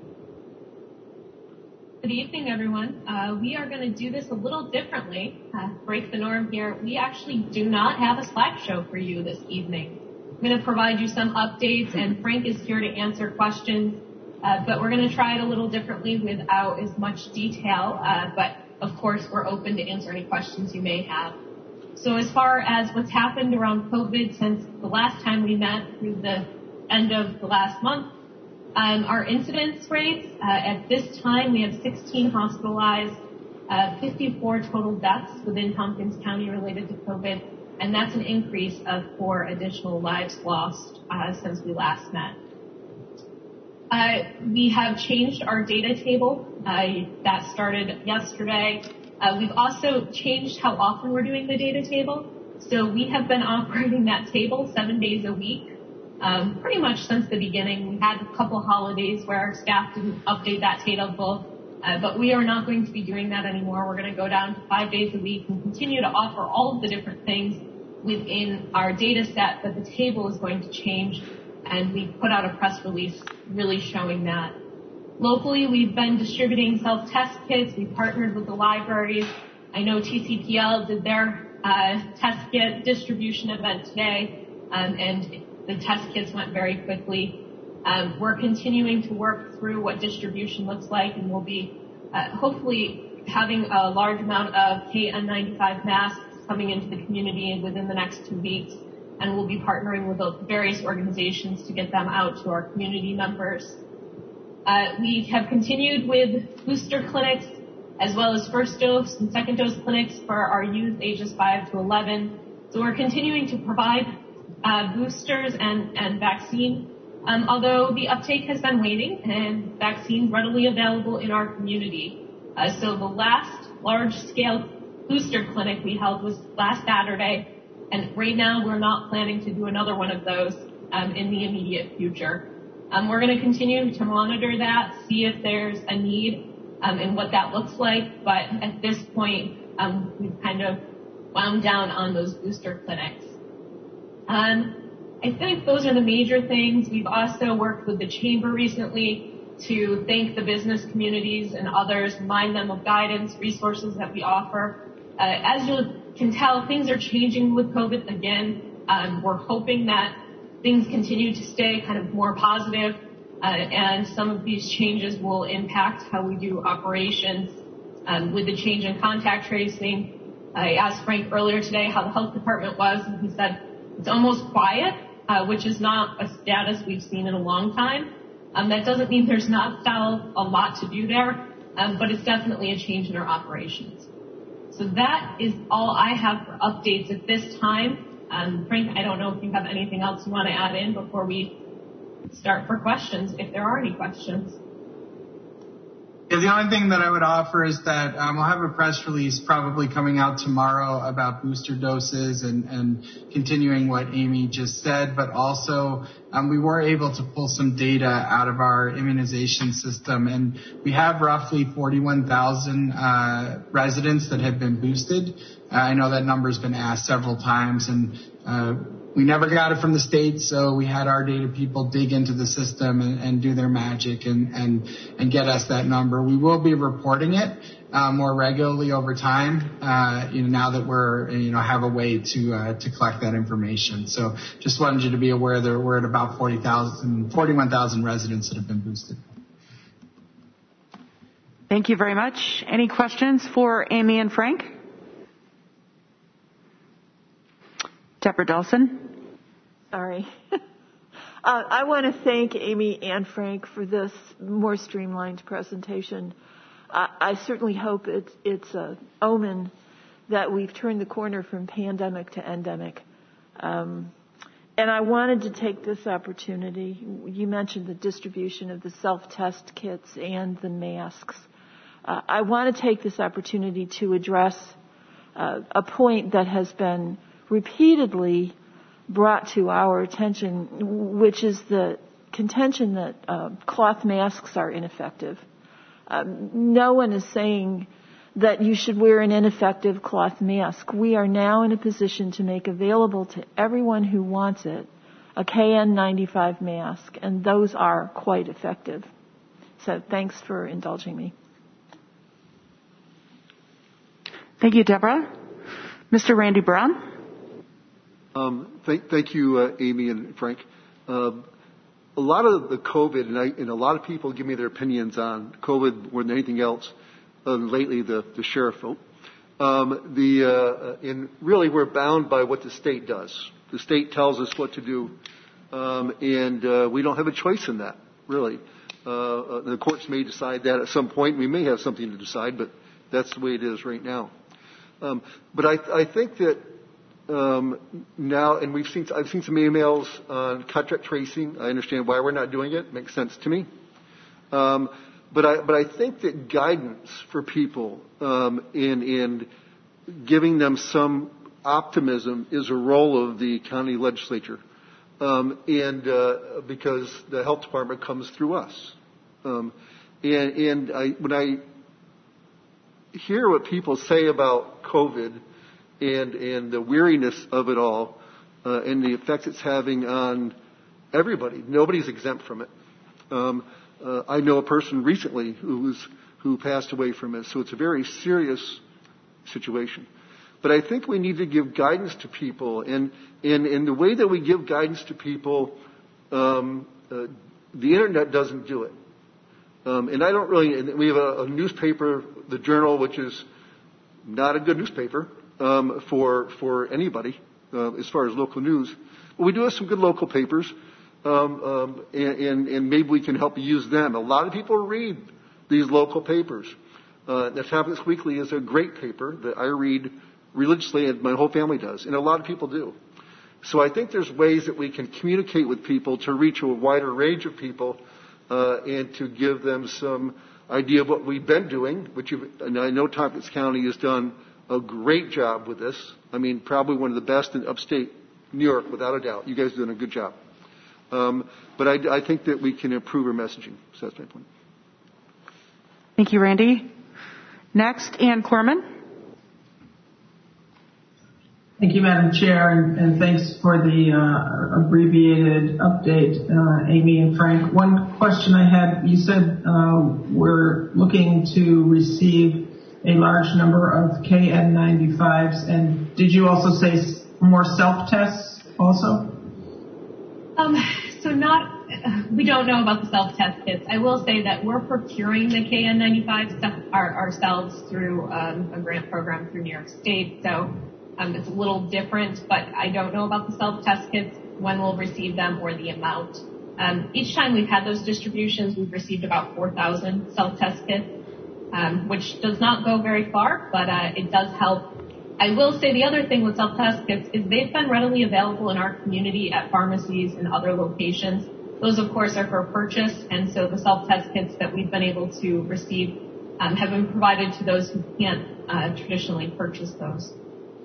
O: Good evening, everyone. Uh, we are going to do this a little differently, uh, break the norm here. We actually do not have a Slack show for you this evening. I'm going to provide you some updates, and Frank is here to answer questions, uh, but we're going to try it a little differently without as much detail, uh, but of course we're open to answer any questions you may have. So as far as what's happened around COVID since the last time we met through the end of the last month, Um, our incidence rates, uh, at this time, we have sixteen hospitalized, uh, fifty-four total deaths within Tompkins County related to COVID, and that's an increase of four additional lives lost uh, since we last met. Uh, we have changed our data table. Uh, that started yesterday. Uh, we've also changed how often we're doing the data table. So we have been operating that table seven days a week. Um, pretty much since the beginning. We had a couple holidays where our staff didn't update that table, uh, but we are not going to be doing that anymore. We're going to go down to five days a week and continue to offer all of the different things within our data set, but the table is going to change, and we put out a press release really showing that. Locally, we've been distributing self-test kits. We partnered with the libraries. I know T C P L did their uh, test kit distribution event today, um, and the test kits went very quickly. Um, we're continuing to work through what distribution looks like, and we'll be uh, hopefully having a large amount of K N ninety-five masks coming into the community within the next two weeks, and we'll be partnering with the various organizations to get them out to our community members. Uh, we have continued with booster clinics as well as first dose and second dose clinics for our youth ages five to eleven. So we're continuing to provide Uh, boosters and, and vaccine, um, although the uptake has been waning and vaccine readily available in our community. Uh, so the last large-scale booster clinic we held was last Saturday, and right now we're not planning to do another one of those um, in the immediate future. Um, we're going to continue to monitor that, see if there's a need um, and what that looks like, but at this point, um, we've kind of wound down on those booster clinics. Um, I think those are the major things. We've also worked with the chamber recently to thank the business communities and others, remind them of guidance, resources that we offer. Uh, as you can tell, things are changing with COVID again. Um, we're hoping that things continue to stay kind of more positive, uh, and some of these changes will impact how we do operations. Um, with the change in contact tracing, I asked Frank earlier today how the health department was, and he said, it's almost quiet, uh, which is not a status we've seen in a long time. Um, that doesn't mean there's not still a lot to do there, um, but it's definitely a change in our operations. So that is all I have for updates at this time. Um, Frank, I don't know if you have anything else you want to add in before we start for questions, if there are any questions.
P: Yeah, the only thing that I would offer is that um, we'll have a press release probably coming out tomorrow about booster doses and, and continuing what Amy just said, but also um, we were able to pull some data out of our immunization system, and we have roughly forty-one thousand uh, residents that have been boosted. Uh, I know that number's been asked several times, and uh, we never got it from the States, so we had our data people dig into the system and, and do their magic and, and, and get us that number. We will be reporting it uh, more regularly over time, uh, you know, now that we're, you know, have a way to uh, to collect that information. So just wanted you to be aware that we're at about forty thousand, forty-one thousand residents that have been boosted.
A: Thank you very much. Any questions for Amy and Frank? Deborah Dawson.
L: Sorry. uh, I want to thank Amy and Frank for this more streamlined presentation. Uh, I certainly hope it's, it's a omen that we've turned the corner from pandemic to endemic. Um, and I wanted to take this opportunity. You mentioned the distribution of the self-test kits and the masks. Uh, I want to take this opportunity to address uh, a point that has been repeatedly brought to our attention, which is the contention that uh, cloth masks are ineffective. Um, no one is saying that you should wear an ineffective cloth mask. We are now in a position to make available to everyone who wants it a K N ninety-five mask, and those are quite effective. So thanks for indulging me.
A: Thank you, Deborah. Mister Randy Brown.
Q: Um, thank, thank you, uh, Amy and Frank. Uh, a lot of the COVID, and, I, and a lot of people give me their opinions on COVID more than anything else. Uh, lately, the, the sheriff vote. Um, the uh, and really, we're bound by what the state does. The state tells us what to do, um, and uh, we don't have a choice in that, really. Uh, uh, the courts may decide that at some point. We may have something to decide, but that's the way it is right now. Um, but I, I think that um, now, and we've seen, I've seen some emails on contact tracing. I understand why we're not doing it. It makes sense to me. Um, but I, but I think that guidance for people um, in in giving them some optimism is a role of the county legislature, um, and uh, because the health department comes through us, um, and, and I, when I hear what people say about COVID and and the weariness of it all, uh, and the effects it's having on everybody, nobody's exempt from it. Um, uh, I know a person recently who was who passed away from it, so it's a very serious situation. But I think we need to give guidance to people, and in in the way that we give guidance to people, um, uh, the internet doesn't do it. Um, and I don't really. And we have a, a newspaper, the Journal, which is not a good newspaper um, for for anybody uh, as far as local news. But we do have some good local papers, um, um, and, and, and maybe we can help use them. A lot of people read these local papers. Uh, the Topics Weekly is a great paper that I read religiously, and my whole family does, and a lot of people do. So I think there's ways that we can communicate with people to reach a wider range of people, uh, and to give them some idea of what we've been doing, which you've, and I know Tompkins County has done a great job with this. I mean, probably one of the best in upstate New York, without a doubt. You guys are doing a good job. Um, but I, I think that we can improve our messaging. So that's my point.
A: Thank you, Randy. Next, Ann Corman.
M: Thank you, Madam Chair, and, and thanks for the uh, abbreviated update, uh, Amy and Frank. One question I had, you said uh, we're looking to receive a large number of K N ninety-fives, and did you also say more self-tests also?
O: Um, so not, we don't know about the self-test kits. I will say that we're procuring the K N ninety-fives our, ourselves through um, a grant program through New York State, so Um, it's a little different, but I don't know about the self-test kits, when we'll receive them, or the amount. Um, each time we've had those distributions, we've received about four thousand self-test kits, um, which does not go very far, but uh, it does help. I will say the other thing with self-test kits is they've been readily available in our community at pharmacies and other locations. Those, of course, are for purchase, and so the self-test kits that we've been able to receive um, have been provided to those who can't uh, traditionally purchase those.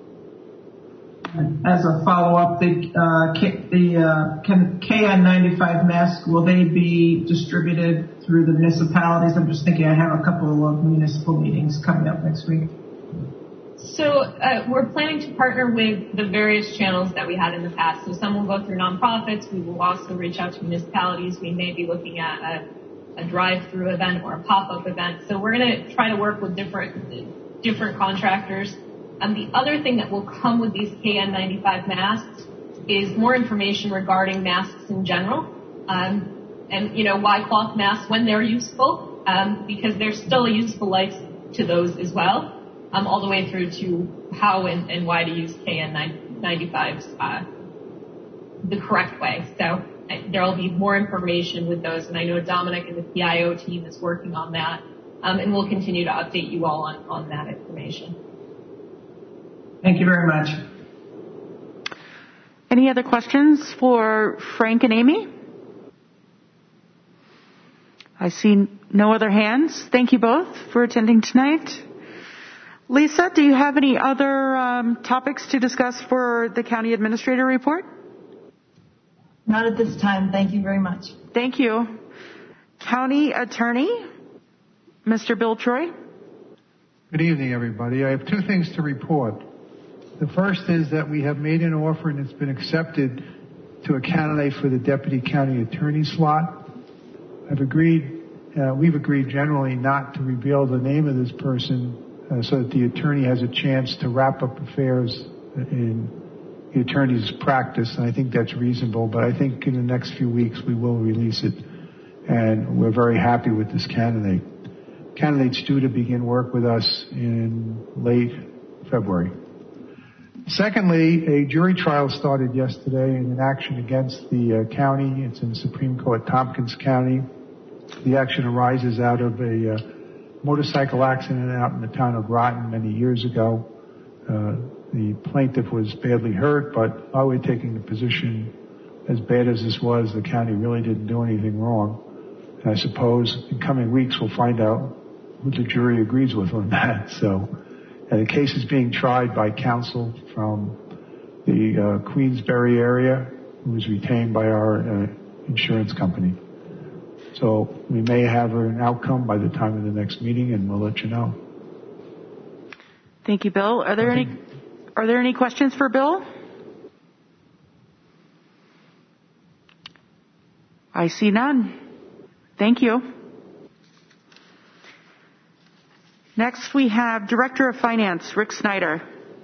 M: As a follow-up, the, uh, K, the uh, K N ninety-five masks, will they be distributed through the municipalities? I'm just thinking I have a couple of municipal meetings coming up next week.
O: So uh, we're planning to partner with the various channels that we had in the past. So some will go through nonprofits. We will also reach out to municipalities. We may be looking at a, a drive-through event or a pop-up event. So we're going to try to work with different different contractors. Um, the other thing that will come with these K N ninety-five masks is more information regarding masks in general, um, and you know why cloth masks when they're useful, um, because there's still a useful life to those as well, um, all the way through to how and, and why to use K N ninety-fives uh, the correct way. So there will be more information with those, and I know Dominic and the P I O team is working on that, um, and we'll continue to update you all on, on that information.
M: Thank you very much.
A: Any other questions for Frank and Amy? I see no other hands. Thank you both for attending tonight. Lisa, do you have any other um, topics to discuss for the county administrator report?
I: Not at this time. Thank you very much.
A: Thank you. County attorney, Mister Bill Troy.
R: Good evening, everybody. I have two things to report. The first is that we have made an offer and it's been accepted to a candidate for the deputy county attorney slot. I've agreed, uh, we've agreed generally not to reveal the name of this person uh, so that the attorney has a chance to wrap up affairs in the attorney's practice, and I think that's reasonable, but I think in the next few weeks we will release it, and we're very happy with this candidate. Candidate's due to begin work with us in late February. Secondly, a jury trial started yesterday in an action against the uh, county. It's in Supreme Court, Tompkins County. The action arises out of a uh, motorcycle accident out in the town of Groton many years ago. Uh, the plaintiff was badly hurt, but I was taking the position, as bad as this was, the county really didn't do anything wrong. And I suppose in coming weeks we'll find out who the jury agrees with on that. So uh, the case is being tried by counsel from the uh, Queensbury area, who is retained by our uh, insurance company. So we may have an outcome by the time of the next meeting, and we'll let you know.
A: Thank you, Bill. Are there any are there any questions for Bill? I see none. Thank you. Next, we have Director of Finance, Rick Snyder.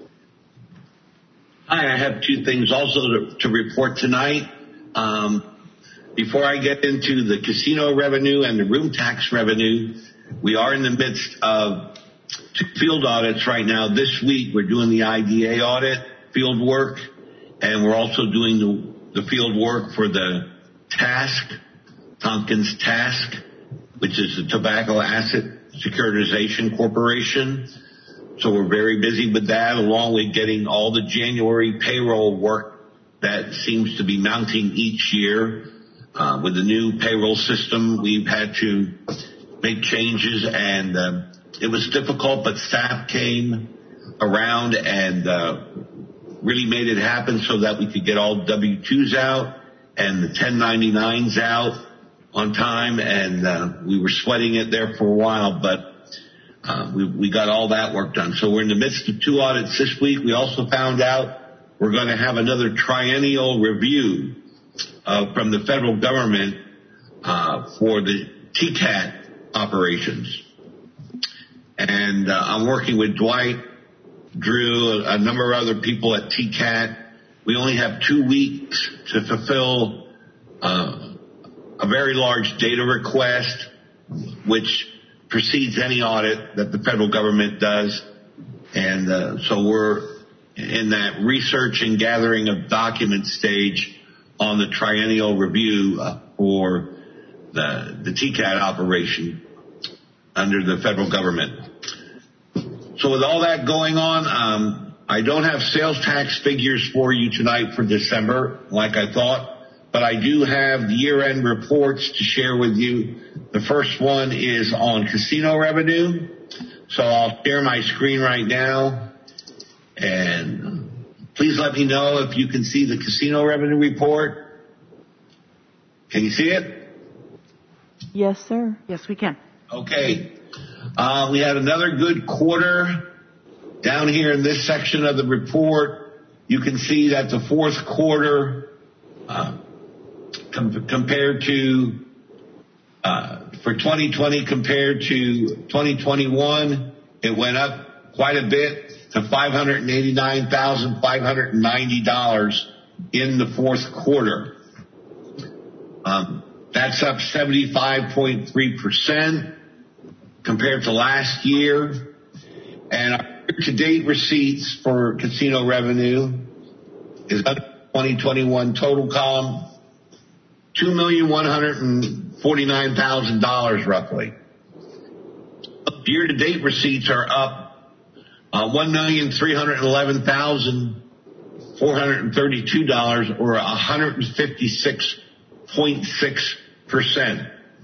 S: Hi, I have two things also to, to report tonight. Um, before I get into the casino revenue and the room tax revenue, we are in the midst of field audits right now. This week, we're doing the I D A audit, field work, and we're also doing the, the field work for the TASC, Tompkins TASC, which is the Tobacco Asset Securitization Corporation. So we're very busy with that, along with getting all the January payroll work that seems to be mounting each year. Uh, with the new payroll system, we've had to make changes, and uh, it was difficult, but staff came around and uh, really made it happen so that we could get all W two's out and the ten ninety-nines out on time, and uh, we were sweating it there for a while, but uh, we, we got all that work done. So we're in the midst of two audits this week. We also found out we're going to have another triennial review uh, from the federal government uh, for the T CAT operations. And uh, I'm working with Dwight, Drew, a, a number of other people at T CAT. We only have two weeks to fulfill uh, a very large data request, which precedes any audit that the federal government does. And uh, so we're in that research and gathering of documents stage on the triennial review uh, for the, the T CAT operation under the federal government. So with all that going on, um, I don't have sales tax figures for you tonight for December like I thought, but I do have the year-end reports to share with you. The first one is on casino revenue. So I'll share my screen right now, and please let me know if you can see the casino revenue report. Can you see it?
L: Yes, sir.
A: Yes, we can.
S: Okay. Uh, we had another good quarter. Down here in this section of the report, you can see that the fourth quarter uh, com- compared to uh, for twenty twenty compared to twenty twenty-one, it went up quite a bit to five hundred eighty-nine thousand five hundred ninety dollars in the fourth quarter. Um, that's up seventy-five point three percent compared to last year. And our year-to-date receipts for casino revenue is up twenty twenty-one total column, two million one hundred forty-nine thousand dollars roughly. Year-to-date receipts are up uh, one million three hundred eleven thousand four hundred thirty-two dollars, or one hundred fifty-six point six percent.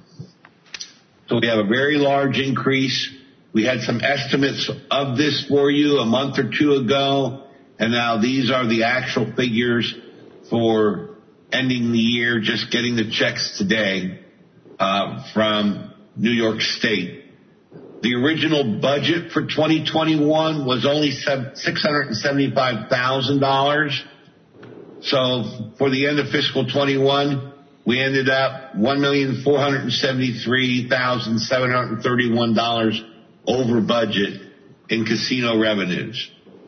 S: So we have a very large increase. We had some estimates of this for you a month or two ago, and now these are the actual figures for ending the year, just getting the checks today uh, from New York State. The original budget for twenty twenty-one was only six hundred seventy-five thousand dollars. So for the end of fiscal twenty-one, we ended up one million four hundred seventy-three thousand seven hundred thirty-one dollars over budget in casino revenues.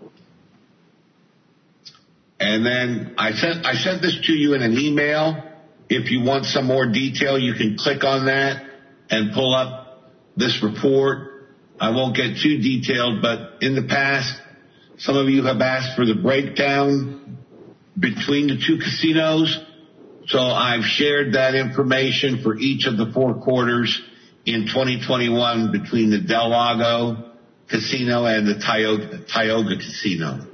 S: And then I sent I sent this to you in an email. If you want some more detail, you can click on that and pull up this report. I won't get too detailed, but in the past, some of you have asked for the breakdown between the two casinos. So I've shared that information for each of the four quarters in twenty twenty-one between the Del Lago Casino and the Tioga, Tioga Casino.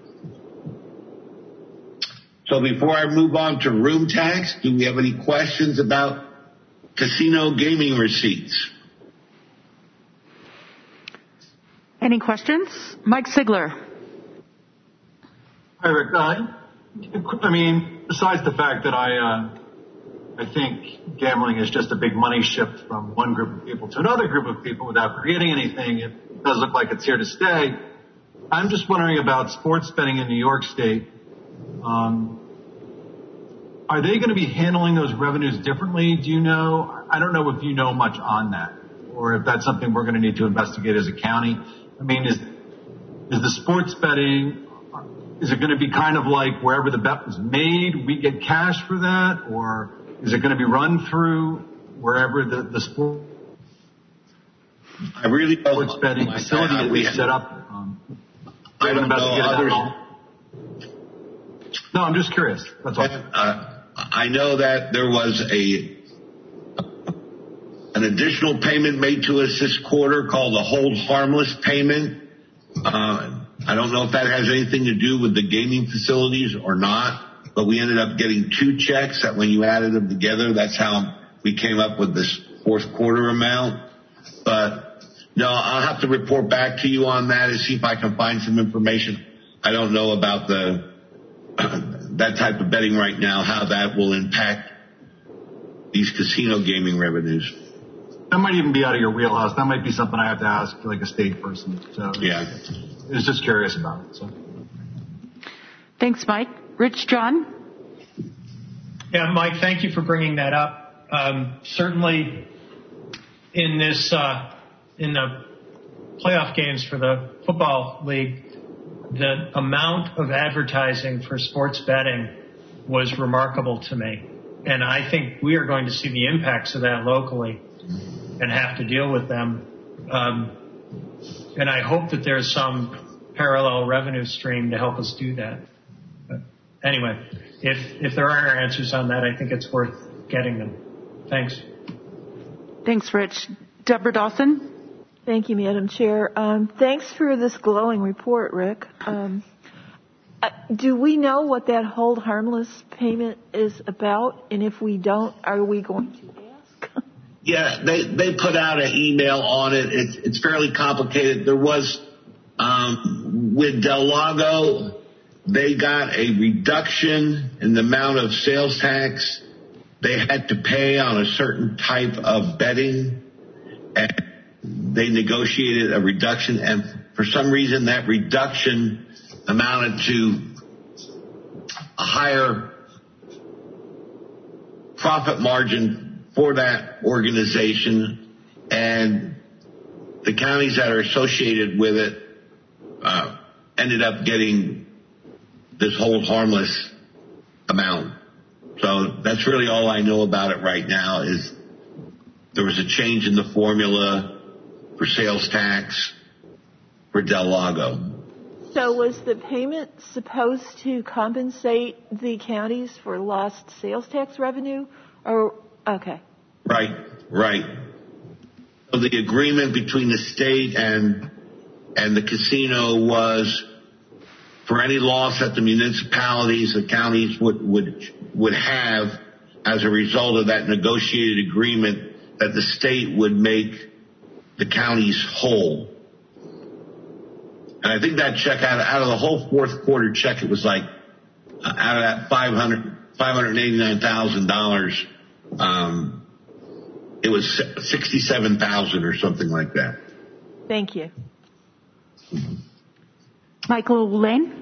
S: So before I move on to room tax, do we have any questions about casino gaming receipts?
A: Any questions? Mike Sigler.
T: Hi, Rick. Uh, I mean, besides the fact that I, uh, I think gambling is just a big money shift from one group of people to another group of people without creating anything, it does look like it's here to stay. I'm just wondering about sports betting in New York State. Um, are they going to be handling those revenues differently? Do you know? I don't know if you know much on that, or if that's something we're going to need to investigate as a county. I mean, is is the sports betting, is it going to be kind of like wherever the bet was made, we get cash for that, or is it going to be run through wherever the the sport?
S: I really don't
T: sports betting facility that we set up. Um,
S: I don't know others.
T: No, I'm just curious. That's all.
S: Uh, I know that there was a an additional payment made to us this quarter called the hold harmless payment. Uh, I don't know if that has anything to do with the gaming facilities or not, but we ended up getting two checks that when you added them together, that's how we came up with this fourth quarter amount. But no, I'll have to report back to you on that and see if I can find some information. I don't know about the that type of betting right now, how that will impact these casino gaming revenues.
T: That might even be out of your wheelhouse. That might be something I have to ask like a state person. So
S: yeah,
T: I was just curious about it. So.
A: Thanks, Mike. Rich, John?
D: Yeah, Mike, thank you for bringing that up. Um, certainly in this, uh, in the playoff games for the football league, the amount of advertising for sports betting was remarkable to me. And I think we are going to see the impacts of that locally and have to deal with them. Um, and I hope that there's some parallel revenue stream to help us do that. But anyway, if, if there are answers on that, I think it's worth getting them. Thanks.
A: Thanks, Rich. Deborah Dawson?
L: Thank you, Madam Chair. Um, thanks for this glowing report, Rick. Um, uh, do we know what that hold harmless payment is about? And if we don't, are we going to ask?
S: Yeah, they, they put out an email on it. It's, it's fairly complicated. There was, um, with Del Lago, they got a reduction in the amount of sales tax they had to pay on a certain type of betting. And they negotiated a reduction, and for some reason that reduction amounted to a higher profit margin for that organization, and the counties that are associated with it uh, ended up getting this hold harmless amount. So that's really all I know about it right now is there was a change in the formula for sales tax for Del Lago.
L: So was the payment supposed to compensate the counties for lost sales tax revenue? Or okay.
S: Right, right. So the agreement between the state and and the casino was for any loss that the municipalities, the counties would would would have as a result of that negotiated agreement, that the state would make the counties whole. And I think that check out of, out of the whole fourth quarter check, it was like uh, out of that five hundred, five hundred eighty-nine thousand dollars, um, it was sixty-seven thousand or something like that.
L: Thank you.
A: Michael Lane.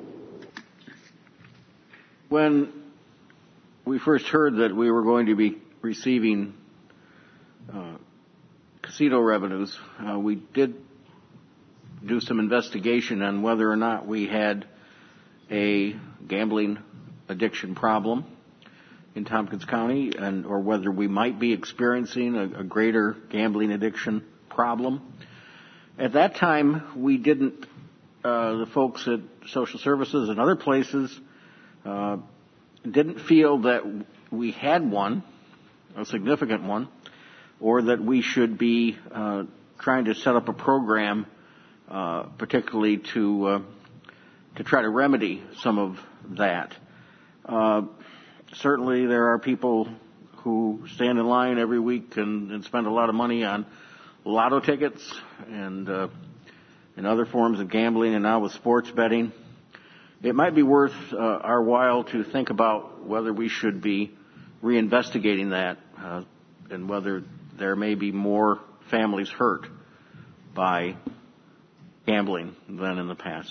E: When we first heard that we were going to be receiving uh, casino revenues, uh, we did do some investigation on whether or not we had a gambling addiction problem in Tompkins County, and or whether we might be experiencing a, a greater gambling addiction problem. At that time, we didn't, uh, the folks at social services and other places uh, didn't feel that we had one, a significant one, or that we should be uh, trying to set up a program, uh, particularly to uh, to try to remedy some of that. Uh, certainly, there are people who stand in line every week and, and spend a lot of money on lotto tickets and uh, and other forms of gambling, and now with sports betting. It might be worth uh, our while to think about whether we should be reinvestigating that uh, and whether there may be more families hurt by gambling than in the past.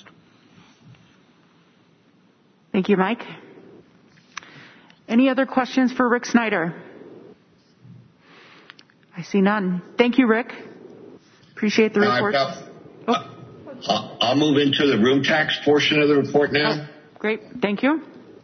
A: Thank you, Mike. Any other questions for Rick Snyder? I see none. Thank you, Rick. Appreciate the report.
S: Got, oh. uh, I'll move into the room tax portion of the report now.
A: Oh, great. Thank you.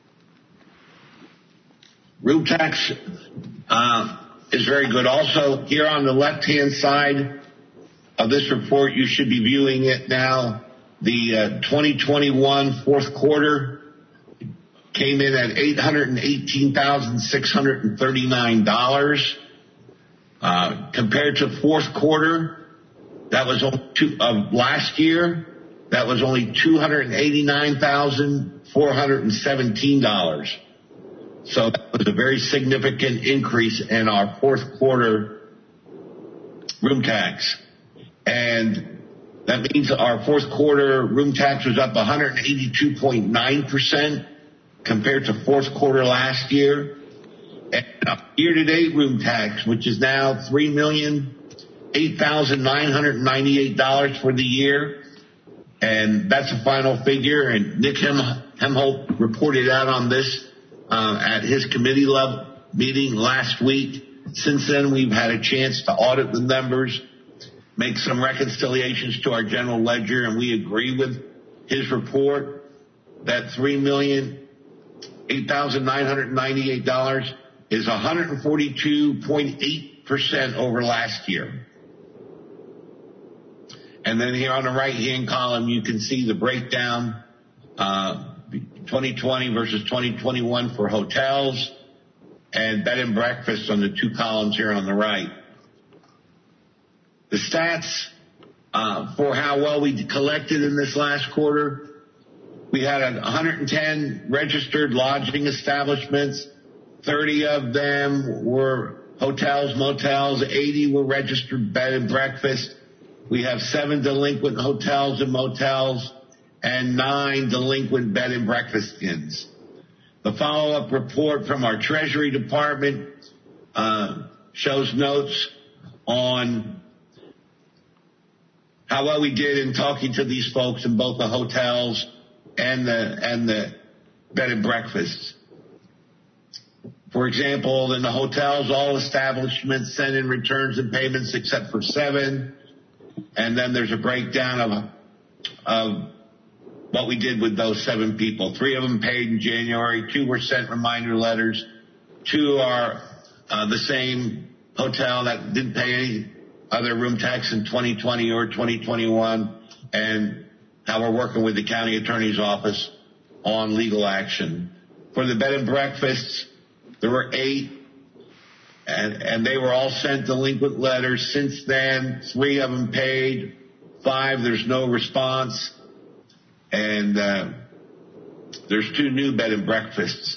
S: Room tax uh, is very good. Also, here on the left-hand side of this report, you should be viewing it now. The uh, twenty twenty-one fourth quarter came in at eight hundred eighteen thousand six hundred thirty-nine dollars. Uh, compared to fourth quarter, that was only two, of last year, that was only two hundred eighty-nine thousand four hundred seventeen dollars. So that was a very significant increase in our fourth quarter room tax. And that means our fourth quarter room tax was up one hundred eighty-two point nine percent compared to fourth quarter last year. And year-to-date room tax, which is now three million eight thousand nine hundred ninety-eight dollars for the year. And that's a final figure. And Nick Hem- Hemholt reported out on this uh, at his committee level meeting last week. Since then, we've had a chance to audit the numbers, make some reconciliations to our general ledger, and we agree with his report that three million eight thousand nine hundred ninety-eight dollars is one hundred forty-two point eight percent over last year. And then here on the right-hand column, you can see the breakdown, uh, twenty twenty versus twenty twenty-one for hotels and bed and breakfast on the two columns here on the right. The stats uh, for how well we collected in this last quarter, we had one hundred ten registered lodging establishments. thirty of them were hotels, motels. eighty were registered bed and breakfast. We have seven delinquent hotels and motels and nine delinquent bed and breakfast inns. The follow-up report from our Treasury Department uh, shows notes on how well we did in talking to these folks in both the hotels and the and the bed and breakfasts. For example, in the hotels, all establishments send in returns and payments except for seven. And then there's a breakdown of, of what we did with those seven people. Three of them paid in January. Two were sent reminder letters. Two are uh, the same hotel that didn't pay any other room tax in twenty twenty or twenty twenty-one. And how we're working with the county attorney's office on legal action. For the bed and breakfasts, there were eight, and, and they were all sent delinquent letters. Since then, three of them paid, five, there's no response, and uh, there's two new bed and breakfasts.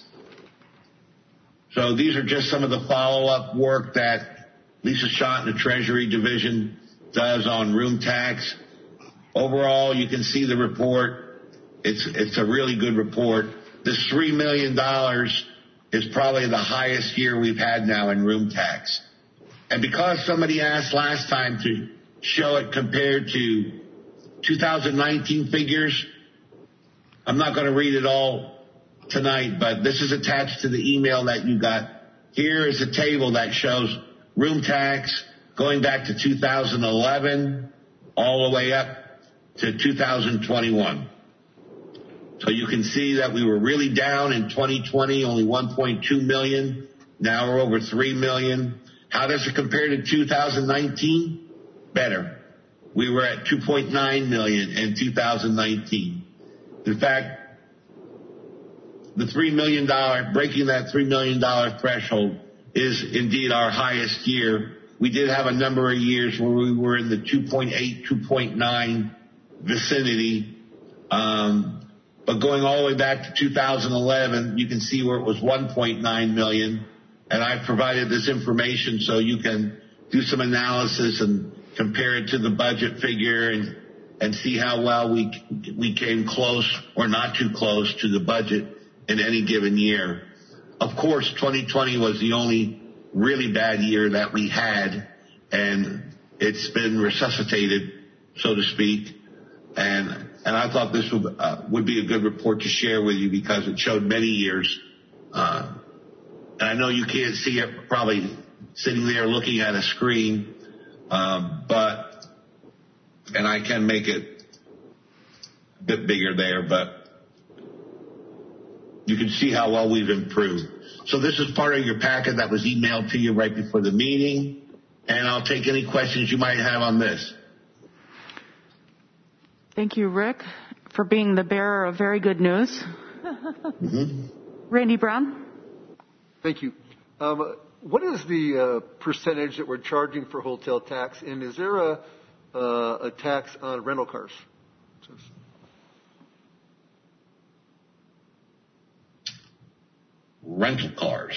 S: So these are just some of the follow-up work that Lisa Schott in the Treasury Division does on room tax. Overall, you can see the report. It's, it's a really good report. This three million dollars is probably the highest year we've had now in room tax. And because somebody asked last time to show it compared to two thousand nineteen figures. I'm not going to read it all tonight, but this is attached to the email that you got. Here is a table that shows room tax going back to two thousand eleven all the way up to two thousand twenty-one. So you can see that we were really down in twenty twenty, only one point two million. Now we're over three million. How does it compare to two thousand nineteen? Better. We were at two point nine million in two thousand nineteen. In fact, the three million dollars, breaking that three million dollars threshold is indeed our highest year. We did have a number of years where we were in the two point eight, two point nine vicinity. Um, but going all the way back to two thousand eleven, you can see where it was one point nine million. And I've provided this information so you can do some analysis and compare it to the budget figure and, and see how well we, we came close or not too close to the budget in any given year. Of course, twenty twenty was the only really bad year that we had, and it's been resuscitated, so to speak. And and I thought this would uh, would be a good report to share with you because it showed many years. Uh, and I know you can't see it probably sitting there looking at a screen, um, but and I can make it a bit bigger there, but you can see how well we've improved. So this is part of your packet that was emailed to you right before the meeting, and I'll take any questions you might have on this.
A: Thank you, Rick, for being the bearer of very good news. Mm-hmm. Randy Brown.
Q: Thank you. Um, what is the uh, percentage that we're charging for hotel tax, and is there a, uh, a tax on rental cars?
S: Rental cars.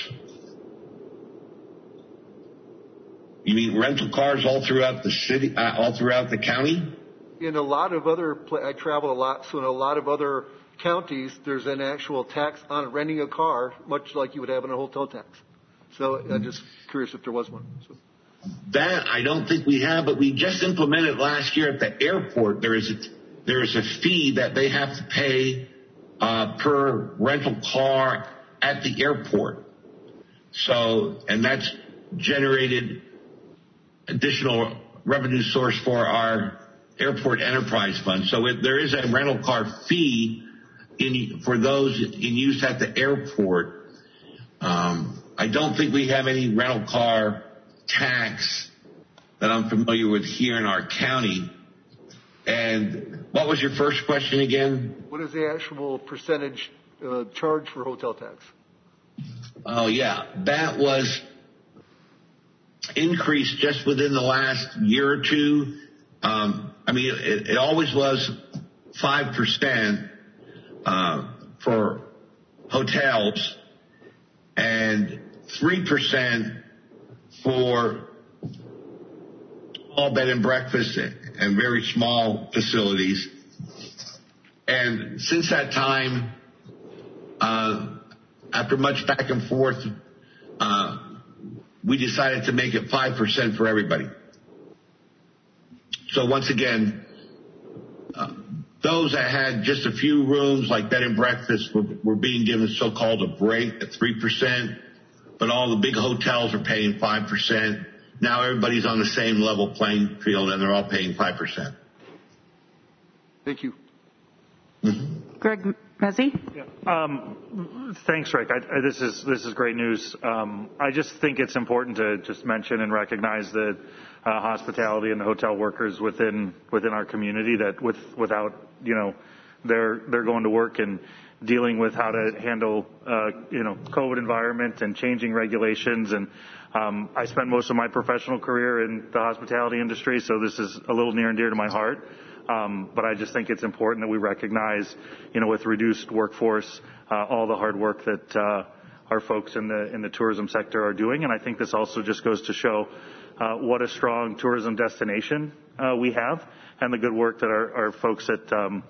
S: You mean rental cars all throughout the city, uh, all throughout the county?
Q: In a lot of other, I travel a lot, so in a lot of other counties, there's an actual tax on renting a car, much like you would have in a hotel tax. So I'm just curious if there was one. So.
S: That I don't think we have, but we just implemented last year at the airport. There is a, there is a fee that they have to pay uh, per rental car at the airport. So, and that's generated additional revenue source for our airport enterprise fund. So it, there is a rental car fee in, for those in use at the airport. Um, I don't think we have any rental car tax that I'm familiar with here in our county. And what was your first question again?
Q: What is the actual percentage uh, charge for hotel tax?
S: Oh, yeah. That was increased just within the last year or two. Um, I mean, it, it always was five percent uh, for hotels and three percent for all bed and breakfast and very small facilities. And since that time, uh, after much back and forth, uh, we decided to make it five percent for everybody. So once again, uh, those that had just a few rooms like bed and breakfast were, were being given so-called a break at three percent, but all the big hotels are paying five percent. Now everybody's on the same level playing field and they're all paying five percent.
Q: Thank you.
S: Mm-hmm.
A: Greg Mezzi?
U: Yeah. Um, thanks, Rick. I, I, this is this is great news. Um, I just think it's important to just mention and recognize that uh, hospitality and the hotel workers within within our community that with without you know they're they're going to work and dealing with how to handle uh, you know COVID environment and changing regulations. And um, I spent most of my professional career in the hospitality industry, so this is a little near and dear to my heart. Um, but I just think it's important that we recognize, you know, with reduced workforce, uh, all the hard work that uh, our folks in the in the tourism sector are doing. And I think this also just goes to show uh, what a strong tourism destination uh, we have, and the good work that our, our folks at, um,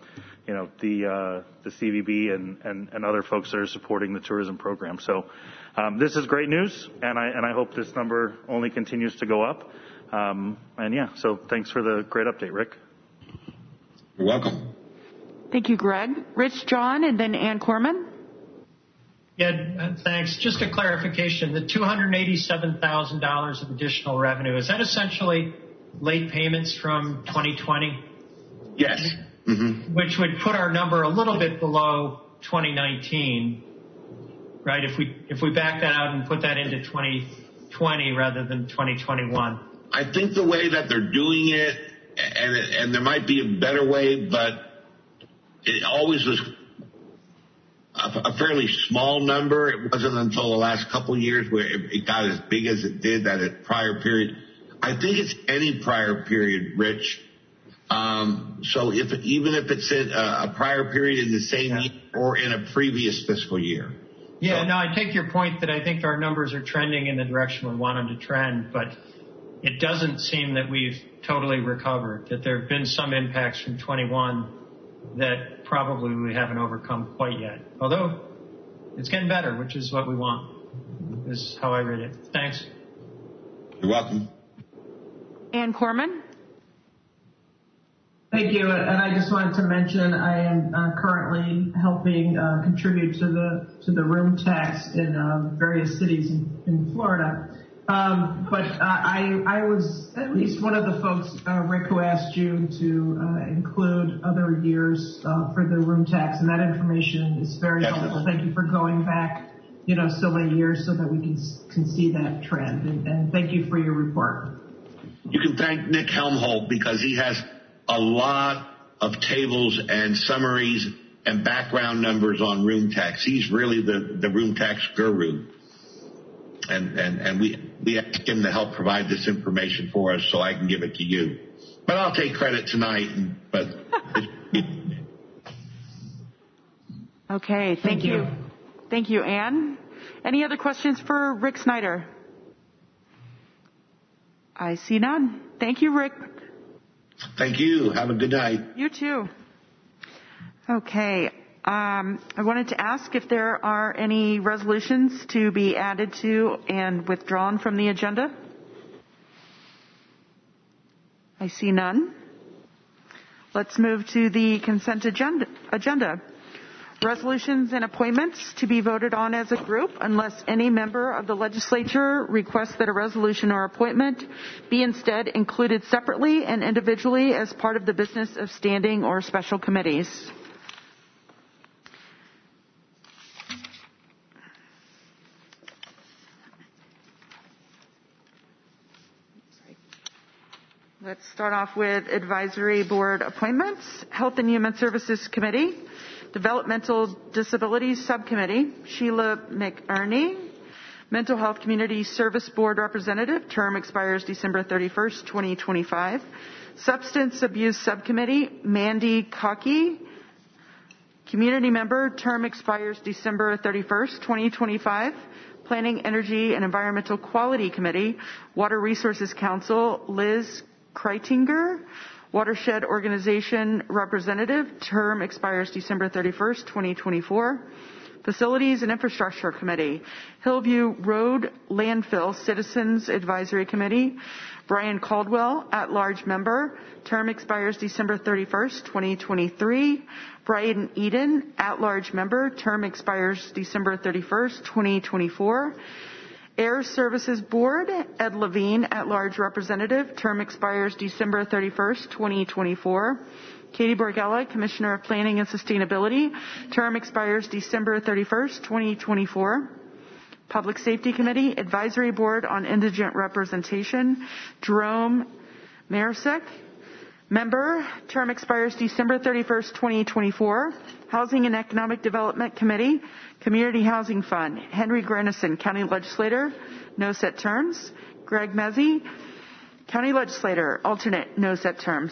U: you know, the uh, the C V B and, and, and other folks that are supporting the tourism program. So um, this is great news, and I and I hope this number only continues to go up. Um, and yeah, so thanks for the great update, Rick.
S: You're welcome.
A: Thank you, Greg. Rich, John, and then Ann Corman.
D: Yeah, uh, thanks. Just a clarification. The two hundred eighty-seven thousand dollars of additional revenue, is that essentially late payments from twenty twenty?
S: Yes. Mm-hmm.
D: Which would put our number a little bit below twenty nineteen, right? If we if we back that out and put that into twenty twenty rather than twenty twenty-one.
S: I think the way that they're doing it, and and there might be a better way, but it always was a, a fairly small number. It wasn't until the last couple of years where it, it got as big as it did that at prior period. I think it's any prior period, Rich. Um, so if even if it's in a, a prior period in the same yeah. year or in a previous fiscal year.
D: Yeah,
S: so,
D: no, I take your point that I think our numbers are trending in the direction we want them to trend, but it doesn't seem that we've totally recovered, that there have been some impacts from twenty-one that probably we haven't overcome quite yet. Although it's getting better, which is what we want, is how I read it. Thanks.
S: You're welcome.
A: Ann Corman.
M: Thank you. And I just wanted to mention I am uh, currently helping uh, contribute to the to the room tax in uh, various cities in, in Florida. Um, but uh, I I was at least one of the folks, uh, Rick, who asked you to uh, include other years uh, for the room tax, and that information is very helpful. Thank you for going back, you know, so many years so that we can can see that trend. And, and thank you for your report.
S: You can thank Nick Helmholt because he has a lot of tables and summaries and background numbers on room tax. He's really the, the room tax guru. And, and, and we, we asked him to help provide this information for us so I can give it to you. But I'll take credit tonight. And, but
A: okay, thank, thank you. you. Thank you, Ann. Any other questions for Rick Snyder? I see none. Thank you, Rick.
S: Thank you. Have a good night.
A: You too. Okay. Um, I wanted to ask if there are any resolutions to be added to and withdrawn from the agenda. I see none. Let's move to the consent agenda. agenda. Resolutions and appointments to be voted on as a group unless any member of the legislature requests that a resolution or appointment be instead included separately and individually as part of the business of standing or special committees. Let's start off with advisory board appointments. Health and Human Services Committee. Developmental Disabilities Subcommittee, Sheila McErney. Mental Health Community Service Board Representative, term expires December thirty-first, twenty twenty-five. Substance Abuse Subcommittee, Mandy Cockey. Community Member, term expires December thirty-first, twenty twenty-five. Planning, Energy, and Environmental Quality Committee, Water Resources Council, Liz Kreitinger. Watershed Organization Representative, term expires December thirty-first, twenty twenty-four. Facilities and Infrastructure Committee, Hillview Road Landfill Citizens Advisory Committee, Brian Caldwell, at-large member, term expires December thirty-first, twenty twenty-three. Brian Eden, at-large member, term expires December thirty-first, twenty twenty-four. Air Services Board, Ed Levine, at-large representative, term expires December thirty-first, twenty twenty-four. Katie Borgella, Commissioner of Planning and Sustainability, term expires December thirty-first, twenty twenty-four. Public Safety Committee, Advisory Board on Indigent Representation, Jerome Marasek, member, term expires December thirty-first, twenty twenty-four. Housing and Economic Development Committee, Community Housing Fund, Henry Grannison, County Legislator, no set terms. Greg Mezzi, County Legislator, alternate, no set terms.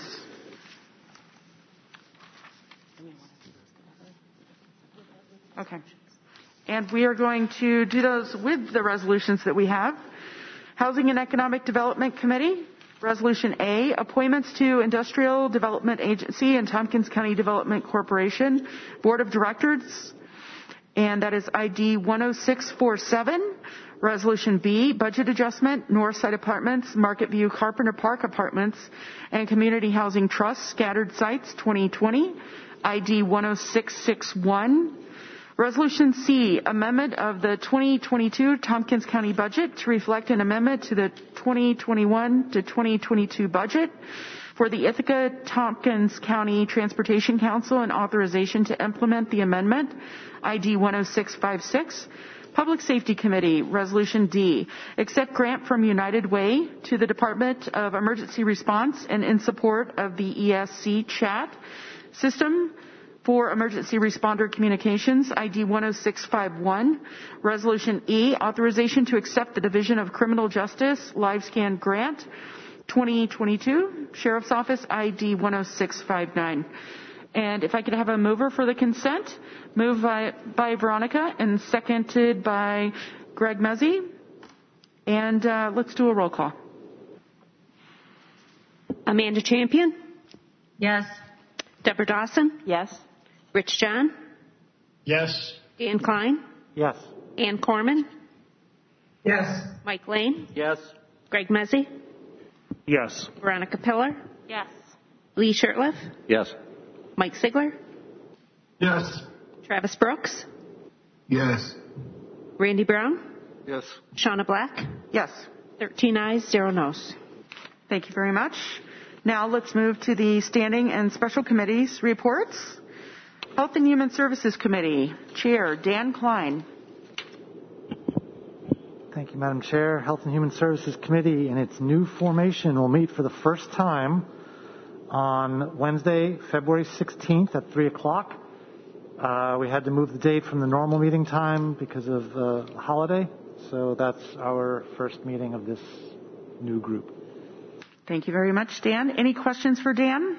A: Okay. And we are going to do those with the resolutions that we have. Housing and Economic Development Committee, Resolution A, appointments to Industrial Development Agency and Tompkins County Development Corporation Board of Directors, and that is I D one oh six four seven. Resolution B, budget adjustment, Northside Apartments, Market View Carpenter Park Apartments, and Community Housing Trust, Scattered Sites twenty twenty, I D one oh six six one. Resolution C, amendment of the twenty twenty-two Tompkins County budget to reflect an amendment to the twenty twenty-one to twenty twenty-two budget for the Ithaca Tompkins County Transportation Council and authorization to implement the amendment, I D one oh six five six. Public Safety Committee, Resolution D, accept grant from United Way to the Department of Emergency Response and in support of the E S C chat system for emergency responder communications, I D one oh six five one. Resolution E, authorization to accept the Division of Criminal Justice LiveScan grant twenty twenty-two, Sheriff's Office, I D one oh six five nine. And if I could have a mover for the consent, moved by, by Veronica and seconded by Greg Mezzi. And uh, let's do a roll call.
B: Amanda Champion?
V: Yes.
B: Deborah Dawson?
V: Yes.
B: Rich John?
D: Yes.
B: Dan Klein?
W: Yes.
B: Ann Corman?
M: Yes.
B: Mike Lane?
E: Yes.
B: Greg Mezzi?
U: Yes.
B: Veronica Pillar?
V: Yes.
B: Lee Shirtliff?
E: Yes.
B: Mike Sigler?
T: Yes.
B: Travis Brooks?
T: Yes.
B: Randy Brown?
Q: Yes.
B: Shauna Black?
A: Yes.
B: thirteen ayes, zero noes.
A: Thank you very much. Now let's move to the standing and special committees reports. Health and Human Services Committee, Chair Dan Klein.
W: Thank you, Madam Chair. Health and Human Services Committee in its new formation will meet for the first time on Wednesday, February sixteenth at three o'clock. Uh, we had to move the date from the normal meeting time because of the holiday, so that's our first meeting of this new group.
A: Thank you very much, Dan. Any questions for Dan?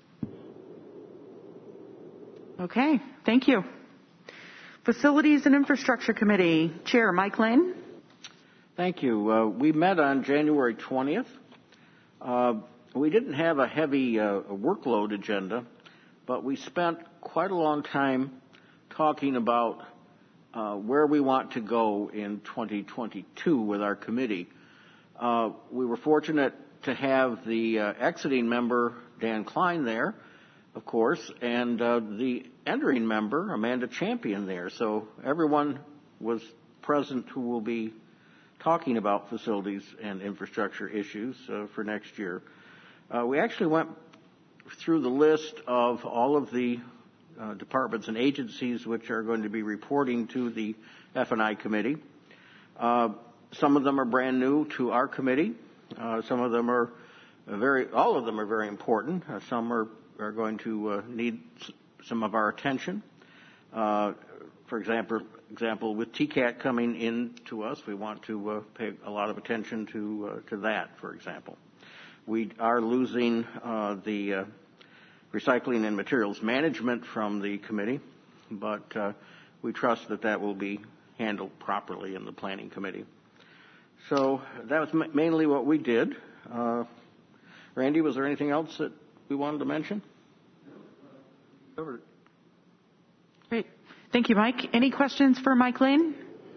A: Okay, thank you. Facilities and Infrastructure Committee, Chair Mike Lane.
E: Thank you. Uh, we met on January twentieth. Uh, we didn't have a heavy uh, workload agenda, but we spent quite a long time talking about uh, where we want to go in twenty twenty-two with our committee. Uh, we were fortunate to have the uh, exiting member, Dan Klein, there, of course, and uh, the entering member, Amanda Champion, there. So everyone was present who will be talking about facilities and infrastructure issues uh, for next year. Uh, we actually went through the list of all of the uh, departments and agencies which are going to be reporting to the F and I committee. Uh, some of them are brand new to our committee. Uh, some of them are very, all of them are very important. Uh, some are, are going to uh, need s- some of our attention. Uh, for example, example, with T CAT coming in to us, we want to uh, pay a lot of attention to uh, to that, for example. We are losing uh, the uh, recycling and materials management from the committee, but uh, we trust that that will be handled properly in the planning committee. So that was ma- mainly what we did. Uh, Randy, was there anything else that we wanted to mention?
A: Covered it. Great. Thank you, Mike. Any questions for Mike Lane?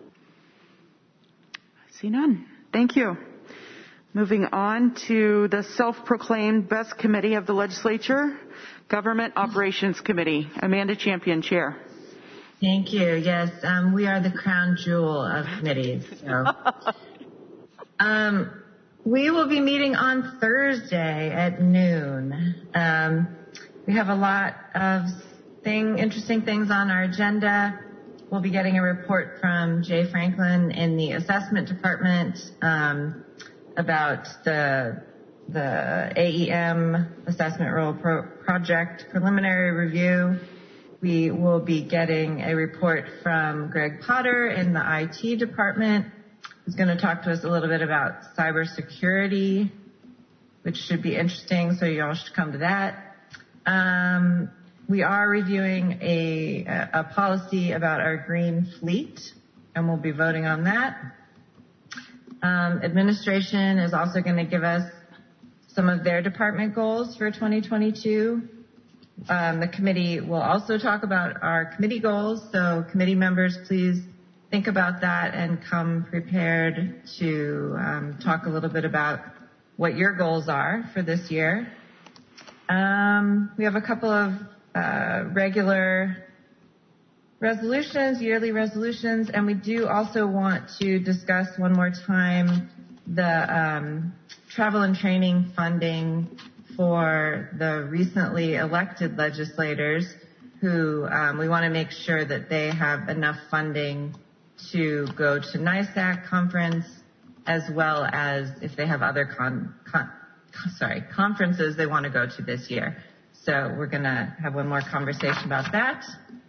A: I see none. Thank you. Moving on to the self-proclaimed best committee of the legislature, Government Operations Committee. Amanda Champion, Chair.
V: Thank you. Yes, um, we are the crown jewel of committees. So. um, we will be meeting on Thursday at noon. Um, we have a lot of thing, interesting things on our agenda. We'll be getting a report from Jay Franklin in the assessment department um, about the the A E M assessment role pro- project preliminary review. We will be getting a report from Greg Potter in the I T department, who's going to talk to us a little bit about cybersecurity, which should be interesting, so you all should come to that. Um, we are reviewing a, a policy about our green fleet, and we'll be voting on that. Um, administration is also going to give us some of their department goals for twenty twenty-two. Um, the committee will also talk about our committee goals, so committee members, please think about that and come prepared to um, talk a little bit about what your goals are for this year. Um, we have a couple of uh, regular resolutions, yearly resolutions, and we do also want to discuss one more time the um, travel and training funding for the recently elected legislators who um, we want to make sure that they have enough funding to go to NISAC conference, as well as if they have other con, con, sorry, conferences they want to go to this year. So we're going to have one more conversation about that.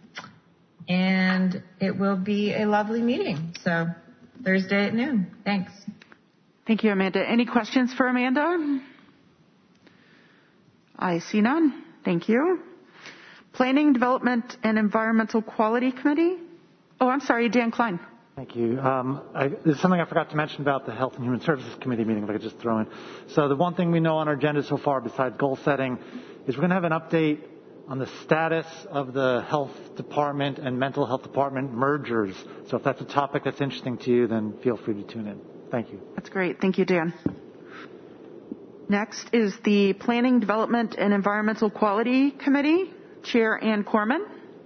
V: And it will be a lovely meeting. So Thursday at noon. Thanks.
A: Thank you, Amanda. Any questions for Amanda? I see none. Thank you. Planning, Development, and Environmental Quality Committee. Oh, I'm sorry, Dan Klein.
W: Thank you. Um, I, there's something I forgot to mention about the Health and Human Services Committee meeting, if I could just throw in. So the one thing we know on our agenda so far, besides goal setting, is we're going to have an update on the status of the Health Department and Mental Health Department mergers. So if that's a topic that's interesting to you, then feel free to tune in. Thank you.
A: That's great. Thank you, Dan. Next is the Planning, Development, and Environmental Quality Committee, Chair Ann Corman.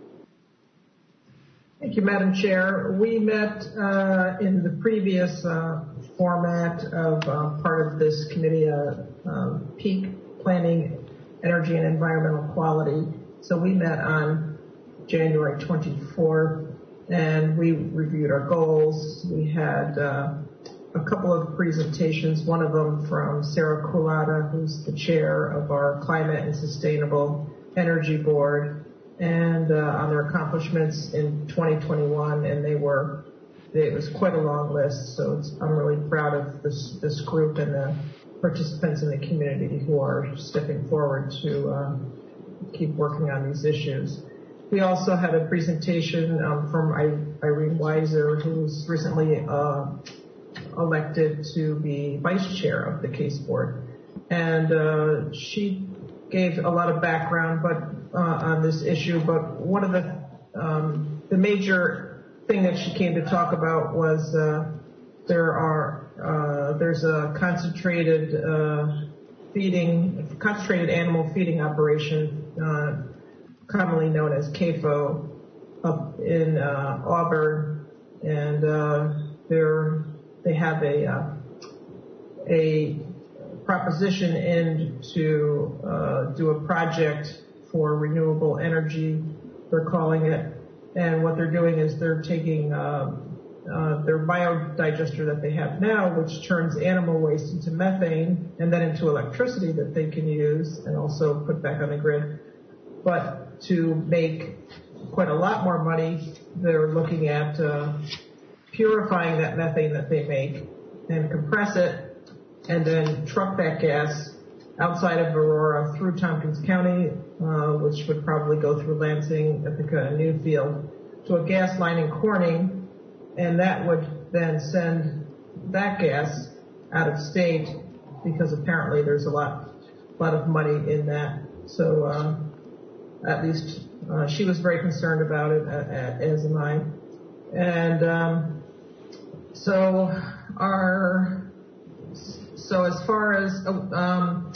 C: Thank you, Madam Chair. We met uh, in the previous uh, format of uh, part of this committee, uh, uh, Peak Planning, Energy, and Environmental Quality. So we met on January twenty-fourth, and we reviewed our goals. We had uh, a couple of presentations, one of them from Sarah Kulata, who's the chair of our Climate and Sustainable Energy Board, and uh, on their accomplishments in twenty twenty-one, and they were, it was quite a long list, so it's, I'm really proud of this, this group and the participants in the community who are stepping forward to uh, keep working on these issues. We also had a presentation um, from Irene Weiser, who's recently uh, elected to be vice chair of the CASE board, and uh, she gave a lot of background, but uh, on this issue. But one of the um, the major thing that she came to talk about was uh, there are uh, there's a concentrated uh, feeding, concentrated animal feeding operation, uh, commonly known as C A F O, up in uh, Auburn, and uh, they're they have a uh, a proposition in to uh, do a project for renewable energy, they're calling it, and what they're doing is they're taking uh, uh, their biodigester that they have now, which turns animal waste into methane and then into electricity that they can use and also put back on the grid. But to make quite a lot more money, they're looking at uh, purifying that methane that they make and compress it and then truck that gas outside of Aurora through Tompkins County, uh, which would probably go through Lansing, Ithaca, and Newfield, to a gas line in Corning, and that would then send that gas out of state because apparently there's a lot, lot of money in that. So uh, at least uh, she was very concerned about it, uh, as am I. And um, so our So as far as um,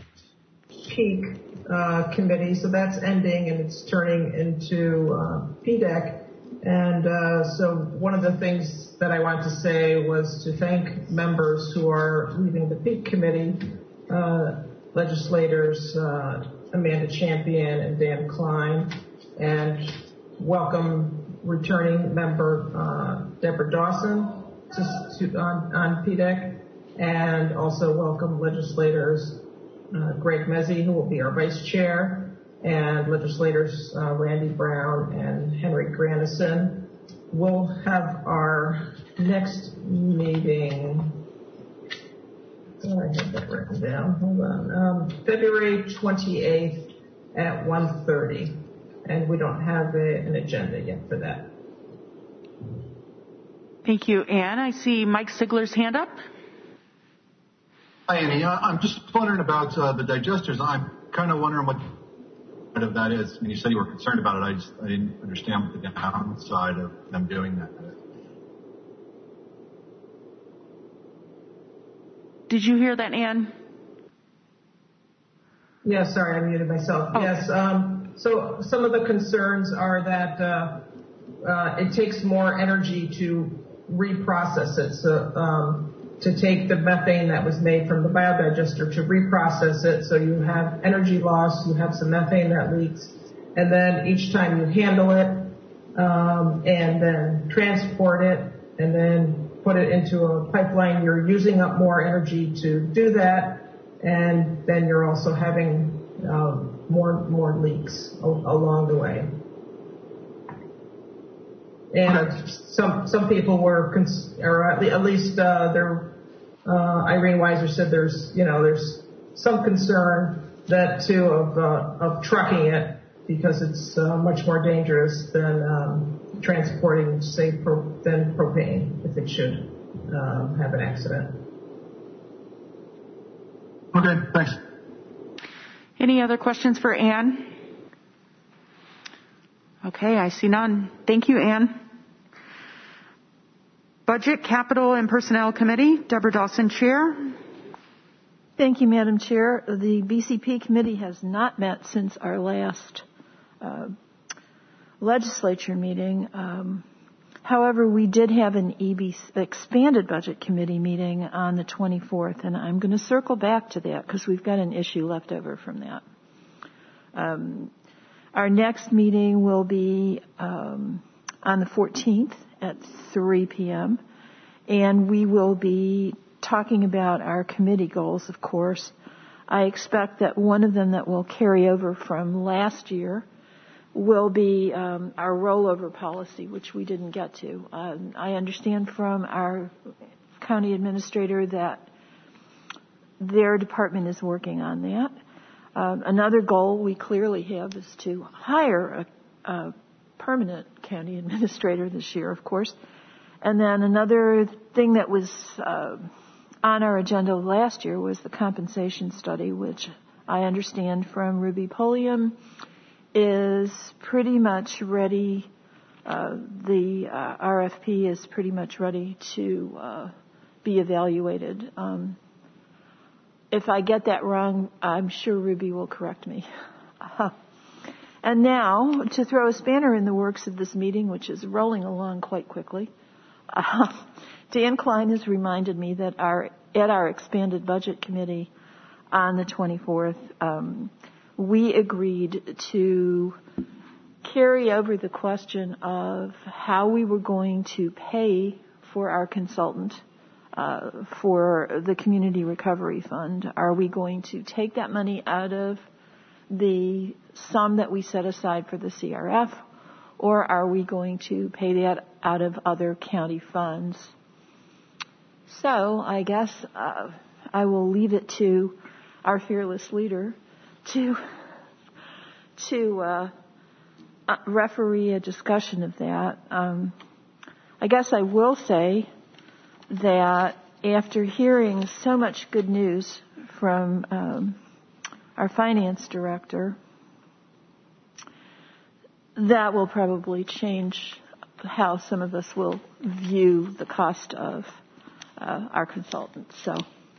C: Peak uh, Committee, so that's ending and it's turning into uh, P D E C. And uh, so one of the things that I wanted to say was to thank members who are leaving the Peak Committee, uh, legislators uh, Amanda Champion and Dan Klein, and welcome returning member uh, Deborah Dawson to, to, on, on P D E C. And also welcome legislators uh, Greg Mezzi, who will be our vice chair, and legislators uh, Randy Brown and Henry Granison. We'll have our next meeting, oh, I have that written down, hold on, um, February twenty-eighth at one thirty, and we don't have a, an agenda yet for that.
A: Thank you, Ann. I see Mike Sigler's hand up.
T: Hi, Annie. Uh, I'm just wondering about uh, the digesters. I'm kind of wondering what part of that is. I mean, you said you were concerned about it. I just I didn't understand what the downside of them doing that is.
A: Did you hear that, Ann?
C: Yes, sorry, I muted myself. Oh. Yes, um, so some of the concerns are that uh, uh, it takes more energy to reprocess it. So um, to take the methane that was made from the biodigester to reprocess it, so you have energy loss, you have some methane that leaks, and then each time you handle it um, and then transport it and then put it into a pipeline, you're using up more energy to do that, and then you're also having um, more more leaks o- along the way. And okay. some some people were, cons- or at, le- at least uh, there, uh, Irene Weiser said there's you know there's some concern that too of uh, of trucking it because it's uh, much more dangerous than um, transporting, say, pro- than propane if it should um, have an accident.
T: Okay, thanks.
A: Any other questions for Ann? Okay, I see none. Thank you, Ann. Budget, Capital, and Personnel Committee, Deborah Dawson, Chair.
L: Thank you, Madam Chair. The B C P Committee has not met since our last uh, legislature meeting. Um, however, we did have an E B C, expanded budget committee meeting on the twenty-fourth, and I'm going to circle back to that because we've got an issue left over from that. Um, our next meeting will be um, on the fourteenth at three p.m., and we will be talking about our committee goals, of course. I expect that one of them that will carry over from last year will be um, our rollover policy, which we didn't get to. Um, I understand from our county administrator that their department is working on that. Um, another goal we clearly have is to hire a, a permanent county administrator this year, of course. And then another thing that was uh, on our agenda last year was the compensation study, which I understand from Ruby Pulliam is pretty much ready. Uh, the uh, R F P is pretty much ready to uh, be evaluated. Um, if I get that wrong, I'm sure Ruby will correct me. Uh, and now, to throw a spanner in the works of this meeting, which is rolling along quite quickly, uh, Dan Klein has reminded me that our at our expanded budget committee on the twenty-fourth, um, we agreed to carry over the question of how we were going to pay for our consultant uh, for the Community Recovery Fund. Are we going to take that money out of the sum that we set aside for the C R F, or are we going to pay that out of other county funds? So I guess uh, I will leave it to our fearless leader to to uh, referee a discussion of that. Um, I guess I will say that after hearing so much good news from um, our finance director, that will probably change how some of us will view the cost of uh, our consultants. So,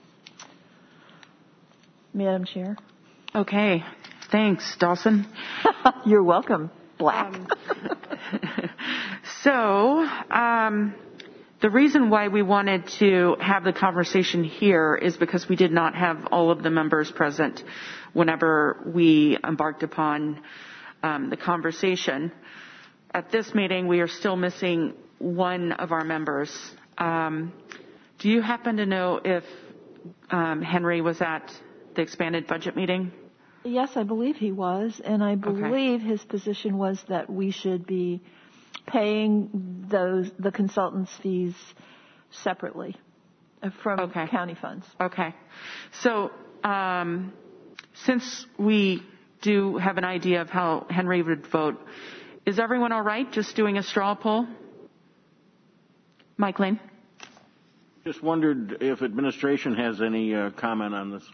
L: Madam Chair.
A: Okay. Thanks, Dawson.
L: You're welcome, Black.
A: Um, so, um, the reason why we wanted to have the conversation here is because we did not have all of the members present whenever we embarked upon um, the conversation. At this meeting, we are still missing one of our members. Um, do you happen to know if um, Henry was at the expanded budget meeting?
L: Yes, I believe he was, and I believe
A: okay.
L: his position was that we should be paying those the consultants' fees separately from
A: okay.
L: county funds.
A: Okay. So um, since we do have an idea of how Henry would vote, is everyone all right just doing a straw poll? Mike Lane?
E: Just wondered if administration has any uh, comment on this.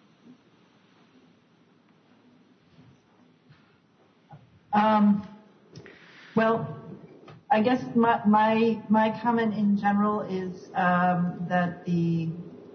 I: Um, well, I guess my, my, my comment in general is um, that the,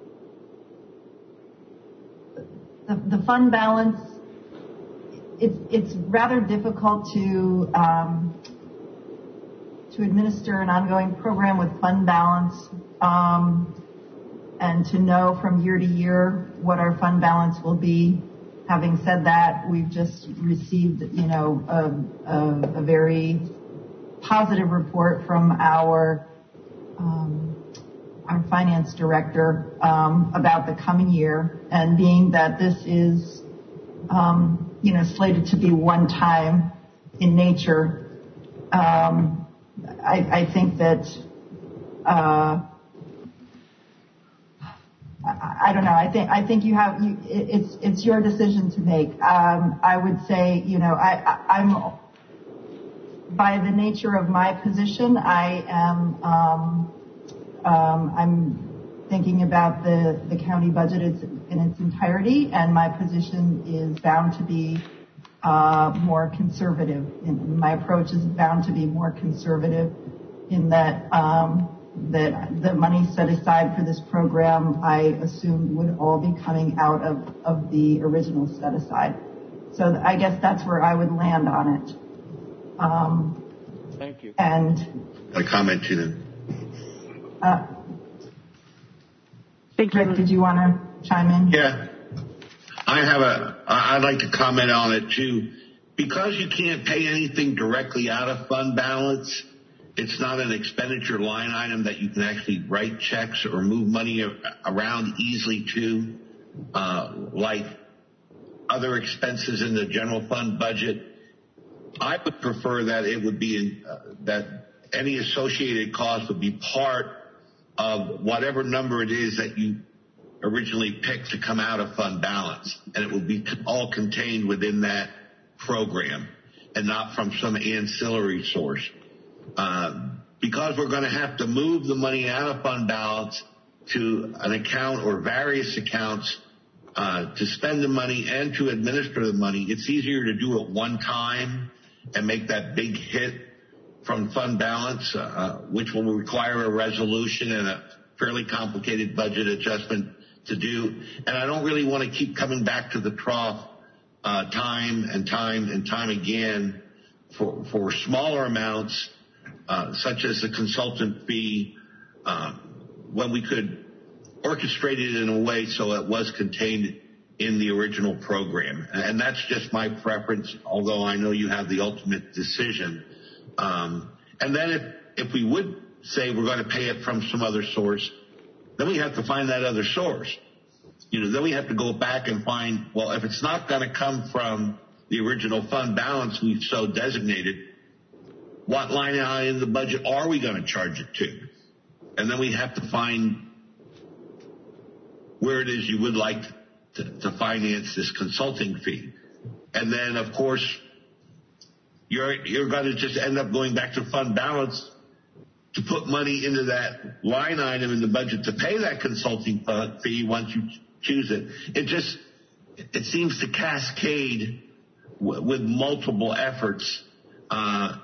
I: the the fund balance, it's it's rather difficult to um, to administer an ongoing program with fund balance um, and to know from year to year what our fund balance will be. Having said that, we've just received, you know, a, a, a very positive report from our um, our finance director um, about the coming year, and being that this is, um, you know, slated to be one time in nature, um, I, I think that. Uh, I don't know. I think I think you have. You, it's it's your decision to make. Um, I would say, you know, I, I, I'm by the nature of my position, I am. Um, um, I'm thinking about the the county budget in its entirety, and my position is bound to be uh, more conservative. And my approach is bound to be more conservative in that. Um, that the money set aside for this program, I assumed, would all be coming out of, of the original set aside. So I guess that's where I would land on it. Um,
E: Thank you.
I: And
S: a comment to them.
I: Uh, Thank you. Rick, did you want to chime in?
S: Yeah. I have a, I'd like to comment on it too. Because you can't pay anything directly out of fund balance, it's not an expenditure line item that you can actually write checks or move money around easily to, uh, like other expenses in the general fund budget. I would prefer that it would be in, uh, that any associated cost would be part of whatever number it is that you originally picked to come out of fund balance, and it will be all contained within that program and not from some ancillary source. Uh, because we're going to have to move the money out of fund balance to an account or various accounts uh, to spend the money and to administer the money, it's easier to do it one time and make that big hit from fund balance, uh, which will require a resolution and a fairly complicated budget adjustment to do. And I don't really want to keep coming back to the trough uh, time and time and time again for, for smaller amounts. Uh, such as the consultant fee, uh, when we could orchestrate it in a way so it was contained in the original program. And that's just my preference, although I know you have the ultimate decision. Um, and then if, if we would say we're going to pay it from some other source, then we have to find that other source. You know, then we have to go back and find, well, if it's not going to come from the original fund balance we've so designated, what line item in the budget are we going to charge it to? And then we have to find where it is you would like to, to finance this consulting fee. And then, of course, you're, you're going to just end up going back to fund balance to put money into that line item in the budget to pay that consulting fee once you choose it. It just, it seems to cascade w- with multiple efforts. Uh,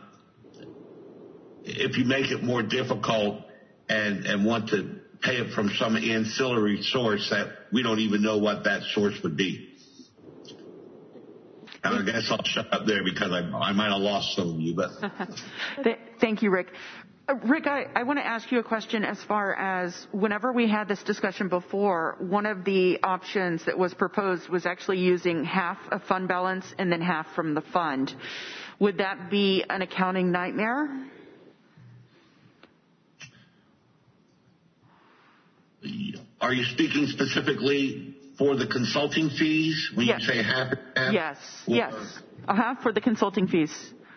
S: if you make it more difficult and, and want to pay it from some ancillary source that we don't even know what that source would be. And I guess I'll shut up there because I, I might have lost some of you. But
A: Thank you, Rick. Uh, Rick, I, I want to ask you a question as far as whenever we had this discussion before, one of the options that was proposed was actually using half of fund balance and then half from the fund. Would that be an accounting nightmare?
S: Are you speaking specifically for the consulting fees when
A: yes.
S: you say half? half
A: yes,
S: or,
A: yes. Uh-huh, for the consulting fees.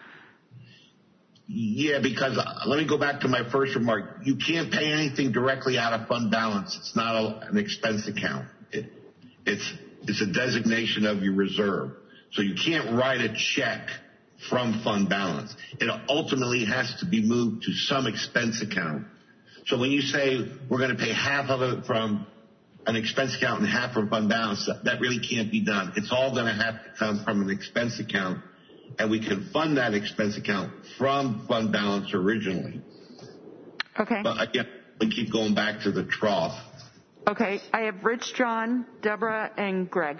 S: Yeah, because uh, let me go back to my first remark. You can't pay anything directly out of fund balance. It's not a, an expense account. It, it's, it's a designation of your reserve. So you can't write a check from fund balance. It ultimately has to be moved to some expense account. So when you say we're going to pay half of it from an expense account and half from fund balance, that really can't be done. It's all going to have to come from an expense account, and we can fund that expense account from fund balance originally.
A: Okay.
S: But again, we keep going back to the trough.
A: Okay. I have Rich, John, Deborah, and Greg.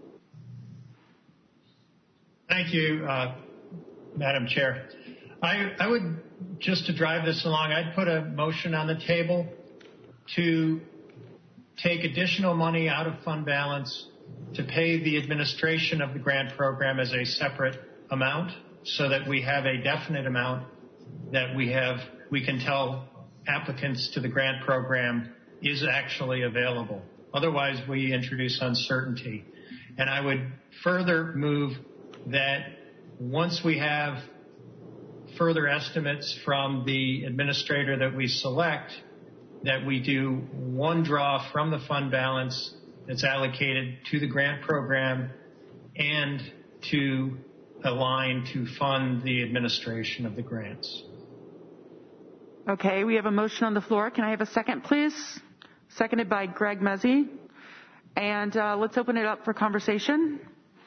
D: Thank you, uh, Madam Chair. I, I would, just to drive this along, I'd put a motion on the table to take additional money out of fund balance to pay the administration of the grant program as a separate amount, so that we have a definite amount that we have, we can tell applicants to the grant program is actually available. Otherwise, we introduce uncertainty. And I would further move that once we have further estimates from the administrator that we select, that we do one draw from the fund balance that's allocated to the grant program and to align to fund the administration of the grants.
A: Okay, we have a motion on the floor. Can I have a second, please? Seconded by Greg Mezzi. And uh, let's open it up for conversation.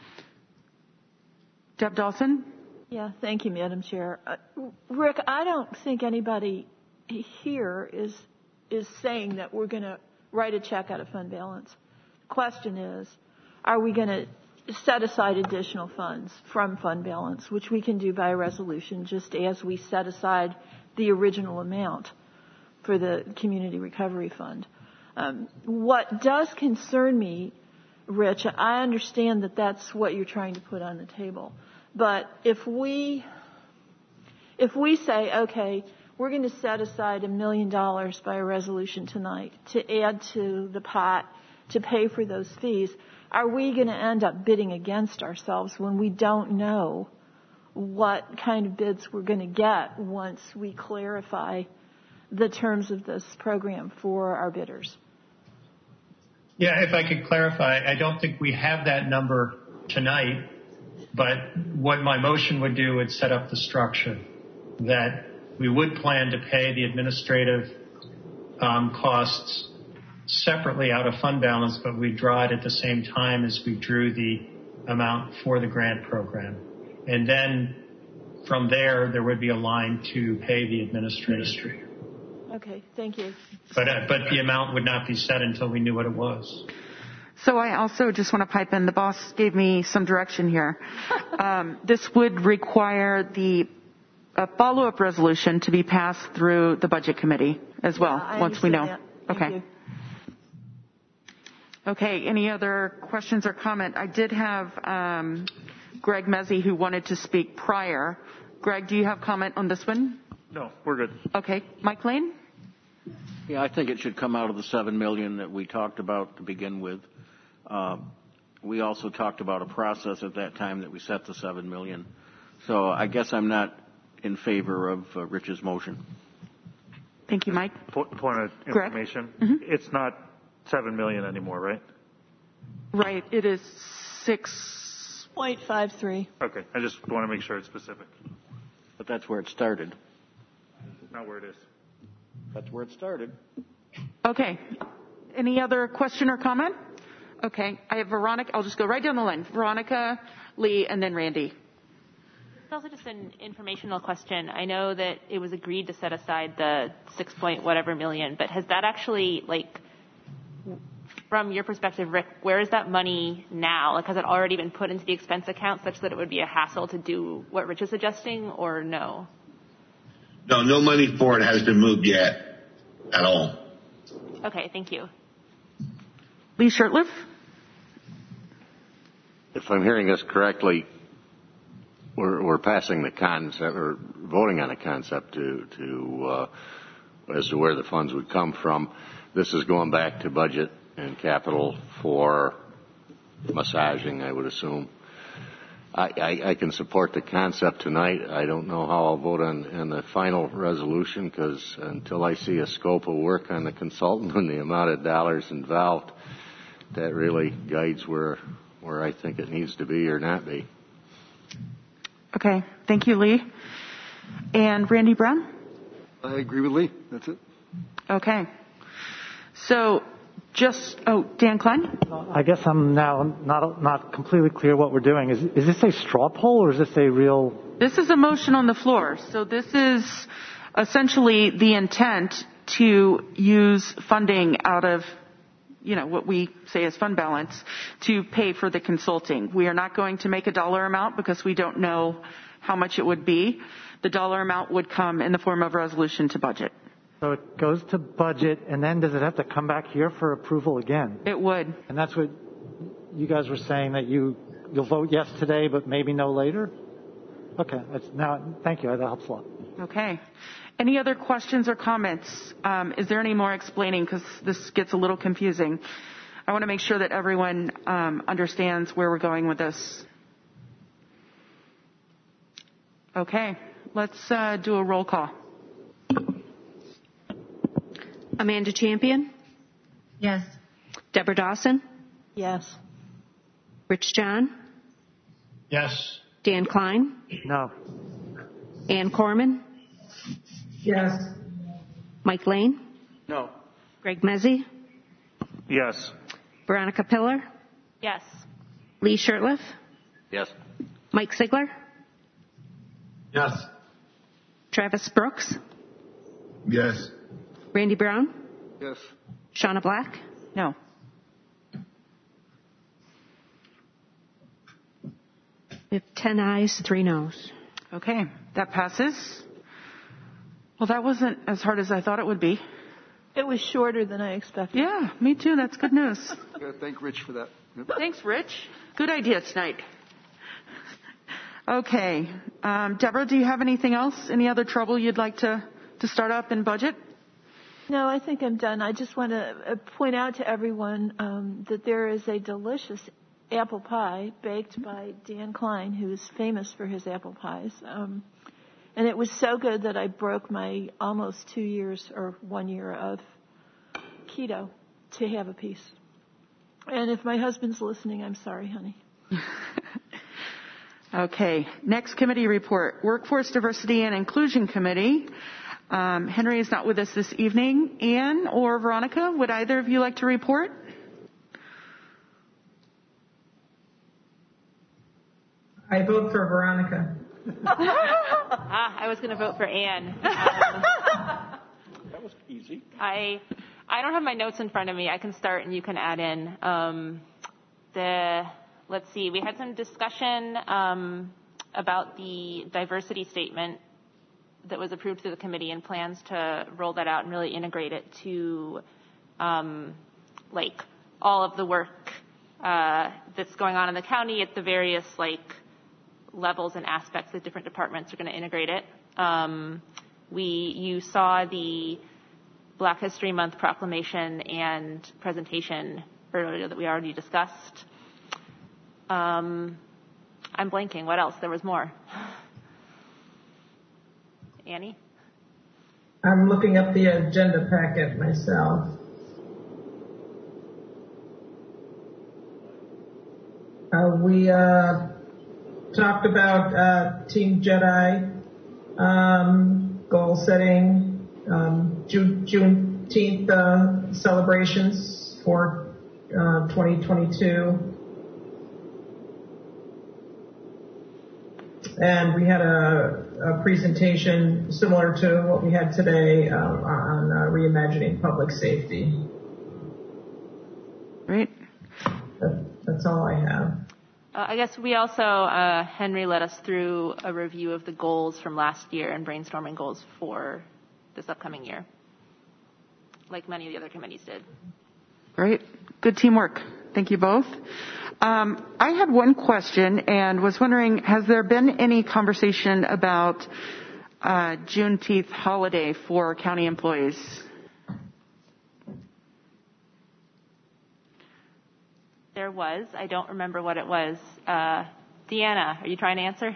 A: Deb Dawson.
L: Yeah, thank you, Madam Chair. Uh, Rick, I don't think anybody here is is saying that we're going to write a check out of fund balance. The question is, are we going to set aside additional funds from fund balance, which we can do by resolution, just as we set aside the original amount for the Community Recovery Fund. Um, what does concern me, Rich, I understand that that's what you're trying to put on the table. But if we, if we say, okay, we're going to set aside a million dollars by a resolution tonight to add to the pot to pay for those fees, are we going to end up bidding against ourselves when we don't know what kind of bids we're going to get once we clarify the terms of this program for our bidders?
D: Yeah, if I could clarify, I don't think we have that number tonight, but what my motion would do would set up the structure that we would plan to pay the administrative um, costs separately out of fund balance, but we draw it at the same time as we drew the amount for the grant program. And then from there, there would be a line to pay the administrator.
L: Okay, thank you.
D: But, uh, but the amount would not be set until we knew what it was.
A: So I also just want to pipe in. The boss gave me some direction here. um, this would require the a follow-up resolution to be passed through the budget committee as well,
L: yeah,
A: once we know.
L: That. Thank
A: okay.
L: You.
A: Okay. Any other questions or comment? I did have um, Greg Mezzi who wanted to speak prior. Greg, do you have comment on this one?
U: No, we're good.
A: Okay. Mike Lane?
E: Yeah, I think it should come out of the seven million dollars that we talked about to begin with. Um, we also talked about a process at that time that we set the seven million dollars. So I guess I'm not in favor of uh, Rich's motion.
A: Thank you, Mike.
U: Point, point of information.
A: Mm-hmm.
U: It's not seven million dollars anymore, right?
A: Right. It is six
L: point five three.
U: Okay. I just want to make sure it's specific.
E: But that's where it started.
U: Not where it is.
E: That's where it started.
A: Okay. Any other question or comment? Okay. I have Veronica. I'll just go right down the line. Veronica, Lee, and then Randy.
F: It's also just an informational question. I know that it was agreed to set aside the six point whatever million, but has that actually, like, from your perspective, Rick, where is that money now? Like, has it already been put into the expense account such that it would be a hassle to do what Rich is suggesting, or no?
S: No, no money for it has been moved yet at all.
F: Okay, thank you.
A: Lee Shirtliff?
G: If I'm hearing this correctly, we're, we're passing the concept, or voting on a concept to, to uh, as to where the funds would come from. This is going back to budget and capital for massaging, I would assume. I, I, I can support the concept tonight. I don't know how I'll vote on, on the final resolution, because until I see a scope of work on the consultant and the amount of dollars involved, that really guides where where I think it needs to be or not be.
A: Okay. Thank you, Lee. And Randy Brown?
Q: I agree with Lee. That's it.
A: Okay. So just, oh, Dan Klein?
W: I guess I'm now not not completely clear what we're doing. Is is this a straw poll or is this a real?
A: This is a motion on the floor. So this is essentially the intent to use funding out of, you know, what we say is fund balance to pay for the consulting. We are not going to make a dollar amount because we don't know how much it would be. The dollar amount would come in the form of a resolution to budget.
W: So it goes to budget, and then does it have to come back here for approval again?
A: It would.
W: And that's what you guys were saying, that you, you'll vote yes today, but maybe no later? Okay. That's, now, thank you. That helps a lot.
A: Okay. Any other questions or comments? Um, is there any more explaining? Because this gets a little confusing. I want to make sure that everyone um, understands where we're going with this. Okay. Let's uh, do a roll call.
B: Amanda Champion?
V: Yes.
B: Deborah Dawson?
L: Yes.
B: Rich John?
D: Yes.
B: Dan Klein?
W: No.
B: Ann Corman?
C: Yes.
B: Mike Lane?
E: No.
B: Greg Mezzi?
U: Yes.
B: Veronica Pillar?
F: Yes.
B: Lee Shurtleff?
E: Yes.
B: Mike Sigler?
T: Yes.
B: Travis Brooks?
T: Yes.
B: Randy Brown?
Q: Yes.
B: Shauna Black?
A: No.
B: We have ten ayes, three noes.
A: Okay. That passes. Well, that wasn't as hard as I thought it would be.
L: It was shorter than I expected.
A: Yeah, me too. That's good news.
Q: Yeah, thank Rich for that. Yep.
A: Thanks, Rich. Good idea tonight. Okay. Um, Deborah, do you have anything else? Any other trouble you'd like to, to start up in budget?
L: No, I think I'm done. I just want to point out to everyone um, that there is a delicious apple pie baked by Dan Klein, who's famous for his apple pies. Um, and it was so good that I broke my almost two years or one year of keto to have a piece. And if my husband's listening, I'm sorry, honey.
A: Okay. Next committee report, Workforce Diversity and Inclusion Committee. Um, Henry is not with us this evening. Ann or Veronica, would either of you like to report?
C: I vote for Veronica.
F: ah, I was going to vote for Ann. Um,
E: That was easy.
F: I I don't have my notes in front of me. I can start and you can add in. Um, the let's see. We had some discussion um, about the diversity statement that was approved through the committee and plans to roll that out and really integrate it to um, like all of the work uh, that's going on in the county at the various like levels and aspects that different departments are going to integrate it. Um, we you saw the Black History Month proclamation and presentation earlier that we already discussed. Um, I'm blanking. What else? There was more. Annie?
C: I'm looking up the agenda packet myself. Uh, we uh, talked about uh, Team Jedi, um, goal setting, um, June, Juneteenth uh, celebrations for uh, twenty twenty-two. And we had a, a presentation similar to what we had today uh, on uh, reimagining public safety.
A: Great.
C: That, that's all I have.
F: Uh, I guess we also, uh, Henry led us through a review of the goals from last year and brainstorming goals for this upcoming year, like many of the other committees did.
A: Great. Good teamwork. Thank you both. Um, I had one question and was wondering, has there been any conversation about uh, Juneteenth holiday for county employees?
F: There was. I don't remember what it was. Uh, Deanna, are you trying to answer?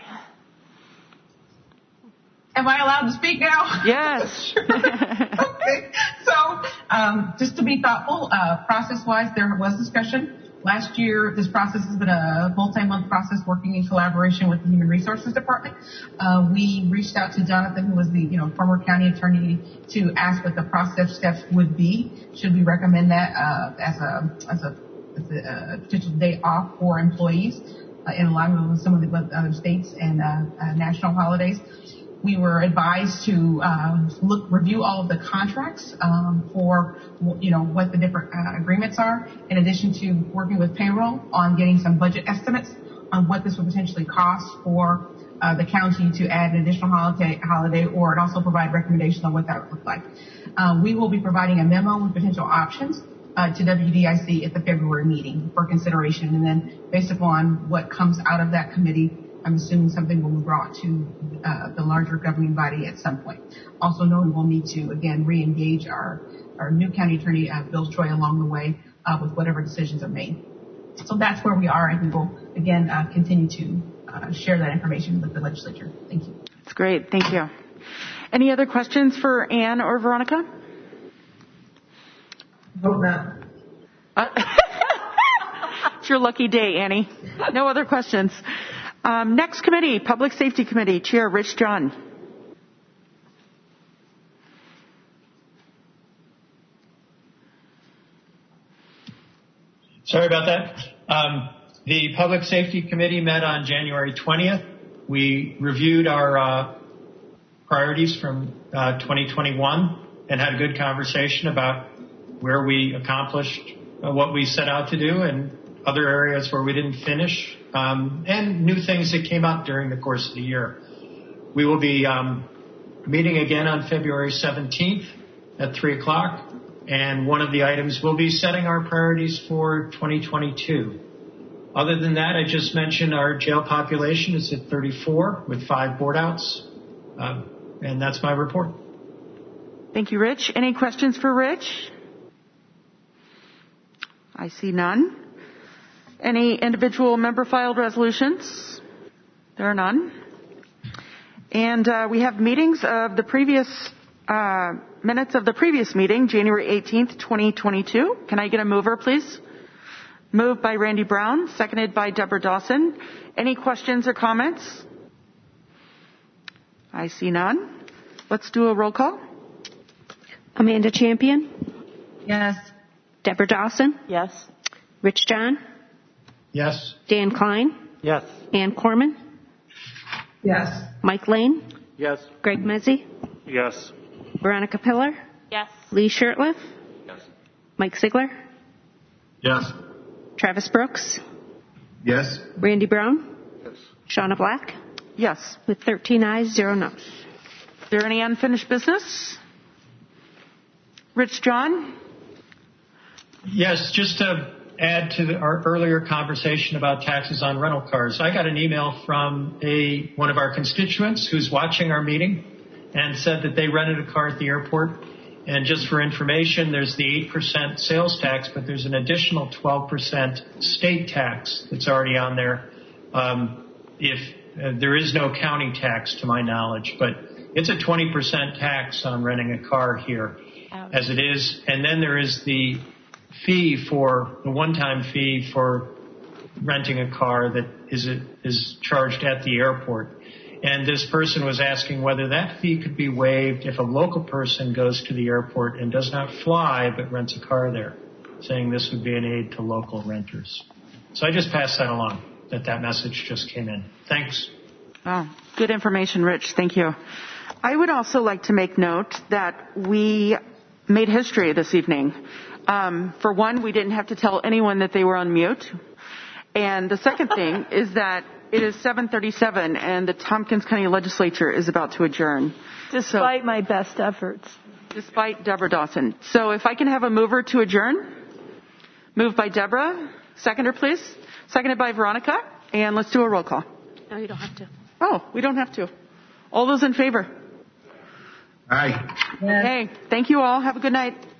H: Am I allowed to speak now?
A: Yes.
H: Okay. So, um, just to be thoughtful, uh, process-wise, there was discussion. last year, this process has been a multi-month process working in collaboration with the Human Resources Department. Uh, we reached out to Jonathan, who was the, you know, former county attorney, to ask what the process steps would be. Should we recommend that uh, as a as a, as a uh, potential day off for employees uh, in alignment with some of the other states and uh, uh, national holidays? We were advised to uh, look, review all of the contracts um, for, you know, what the different uh, agreements are, in addition to working with payroll on getting some budget estimates on what this would potentially cost for uh, the county to add an additional holiday, holiday, or it also provide recommendations on what that would look like. Uh, we will be providing a memo with potential options uh, to W D I C at the February meeting for consideration, and then based upon what comes out of that committee, I'm assuming something will be brought to uh, the larger governing body at some point. Also knowing we'll need to, again, re-engage our, our new county attorney, uh, Bill Troy, along the way uh, with whatever decisions are made. So that's where we are, and we will, again, uh, continue to uh, share that information with the legislature. Thank you.
A: That's great. Thank you. Any other questions for Ann or Veronica?
C: Hope not.
A: Uh, it's your lucky day, Annie. No other questions. Um, next committee, Public Safety Committee, Chair Rich John.
D: Sorry about that. Um, the Public Safety Committee met on January twentieth. We reviewed our uh, priorities from uh, twenty twenty-one and had a good conversation about where we accomplished uh, what we set out to do and other areas where we didn't finish, um, and new things that came up during the course of the year. We will be um, meeting again on February seventeenth at three o'clock, and one of the items will be setting our priorities for twenty twenty-two. Other than that, I just mentioned our jail population is at thirty-four with five board outs, uh, and that's my report.
A: Thank you, Rich. Any questions for Rich? I see none. Any individual member filed resolutions? There are none. And uh, we have meetings of the previous, uh, minutes of the previous meeting, January eighteenth, twenty twenty-two. Can I get a mover, please? Moved by Randy Brown, seconded by Deborah Dawson. Any questions or comments? I see none. Let's do a roll call.
B: Amanda Champion?
V: Yes.
B: Deborah Dawson?
L: Yes.
B: Rich John?
D: Yes.
B: Dan Klein?
W: Yes.
B: Ann Corman?
C: Yes.
B: Mike Lane?
E: Yes.
B: Greg Mezzi?
U: Yes.
B: Veronica Pillar?
F: Yes.
B: Lee Shirtliff?
E: Yes.
B: Mike Ziegler?
T: Yes.
B: Travis Brooks?
T: Yes.
B: Randy Brown?
E: Yes.
B: Shauna Black?
A: Yes.
B: With thirteen ayes, zero noes.
A: Is there any unfinished business? Rich John?
D: Yes, just to add to the, our earlier conversation about taxes on rental cars. I got an email from a one of our constituents who's watching our meeting and said that they rented a car at the airport. And just for information, there's the eight percent sales tax, but there's an additional twelve percent state tax that's already on there. Um, if uh, there is no county tax to my knowledge, but it's a twenty percent tax on renting a car here as it is. And then there is the fee for the one-time fee for renting a car that is is charged at the airport. And this person was asking whether that fee could be waived if a local person goes to the airport and does not fly but rents a car there, saying this would be an aid to local renters. So I just passed that along, that that message just came in. Thanks.
A: Oh, good information, Rich. Thank you. I would also like to make note that we made history this evening. Um, for one, we didn't have to tell anyone that they were on mute. And the second thing is that it is seven thirty-seven and the Tompkins County Legislature is about to adjourn.
L: Despite
A: so,
L: my best efforts.
A: Despite Deborah Dawson. So if I can have a mover to adjourn. Moved by Deborah. Seconder, please. Seconded by Veronica. And let's do a roll call.
B: No, you don't have to.
A: Oh, we don't have to. All those in favor?
T: Aye.
A: Okay. Thank you all. Have a good night.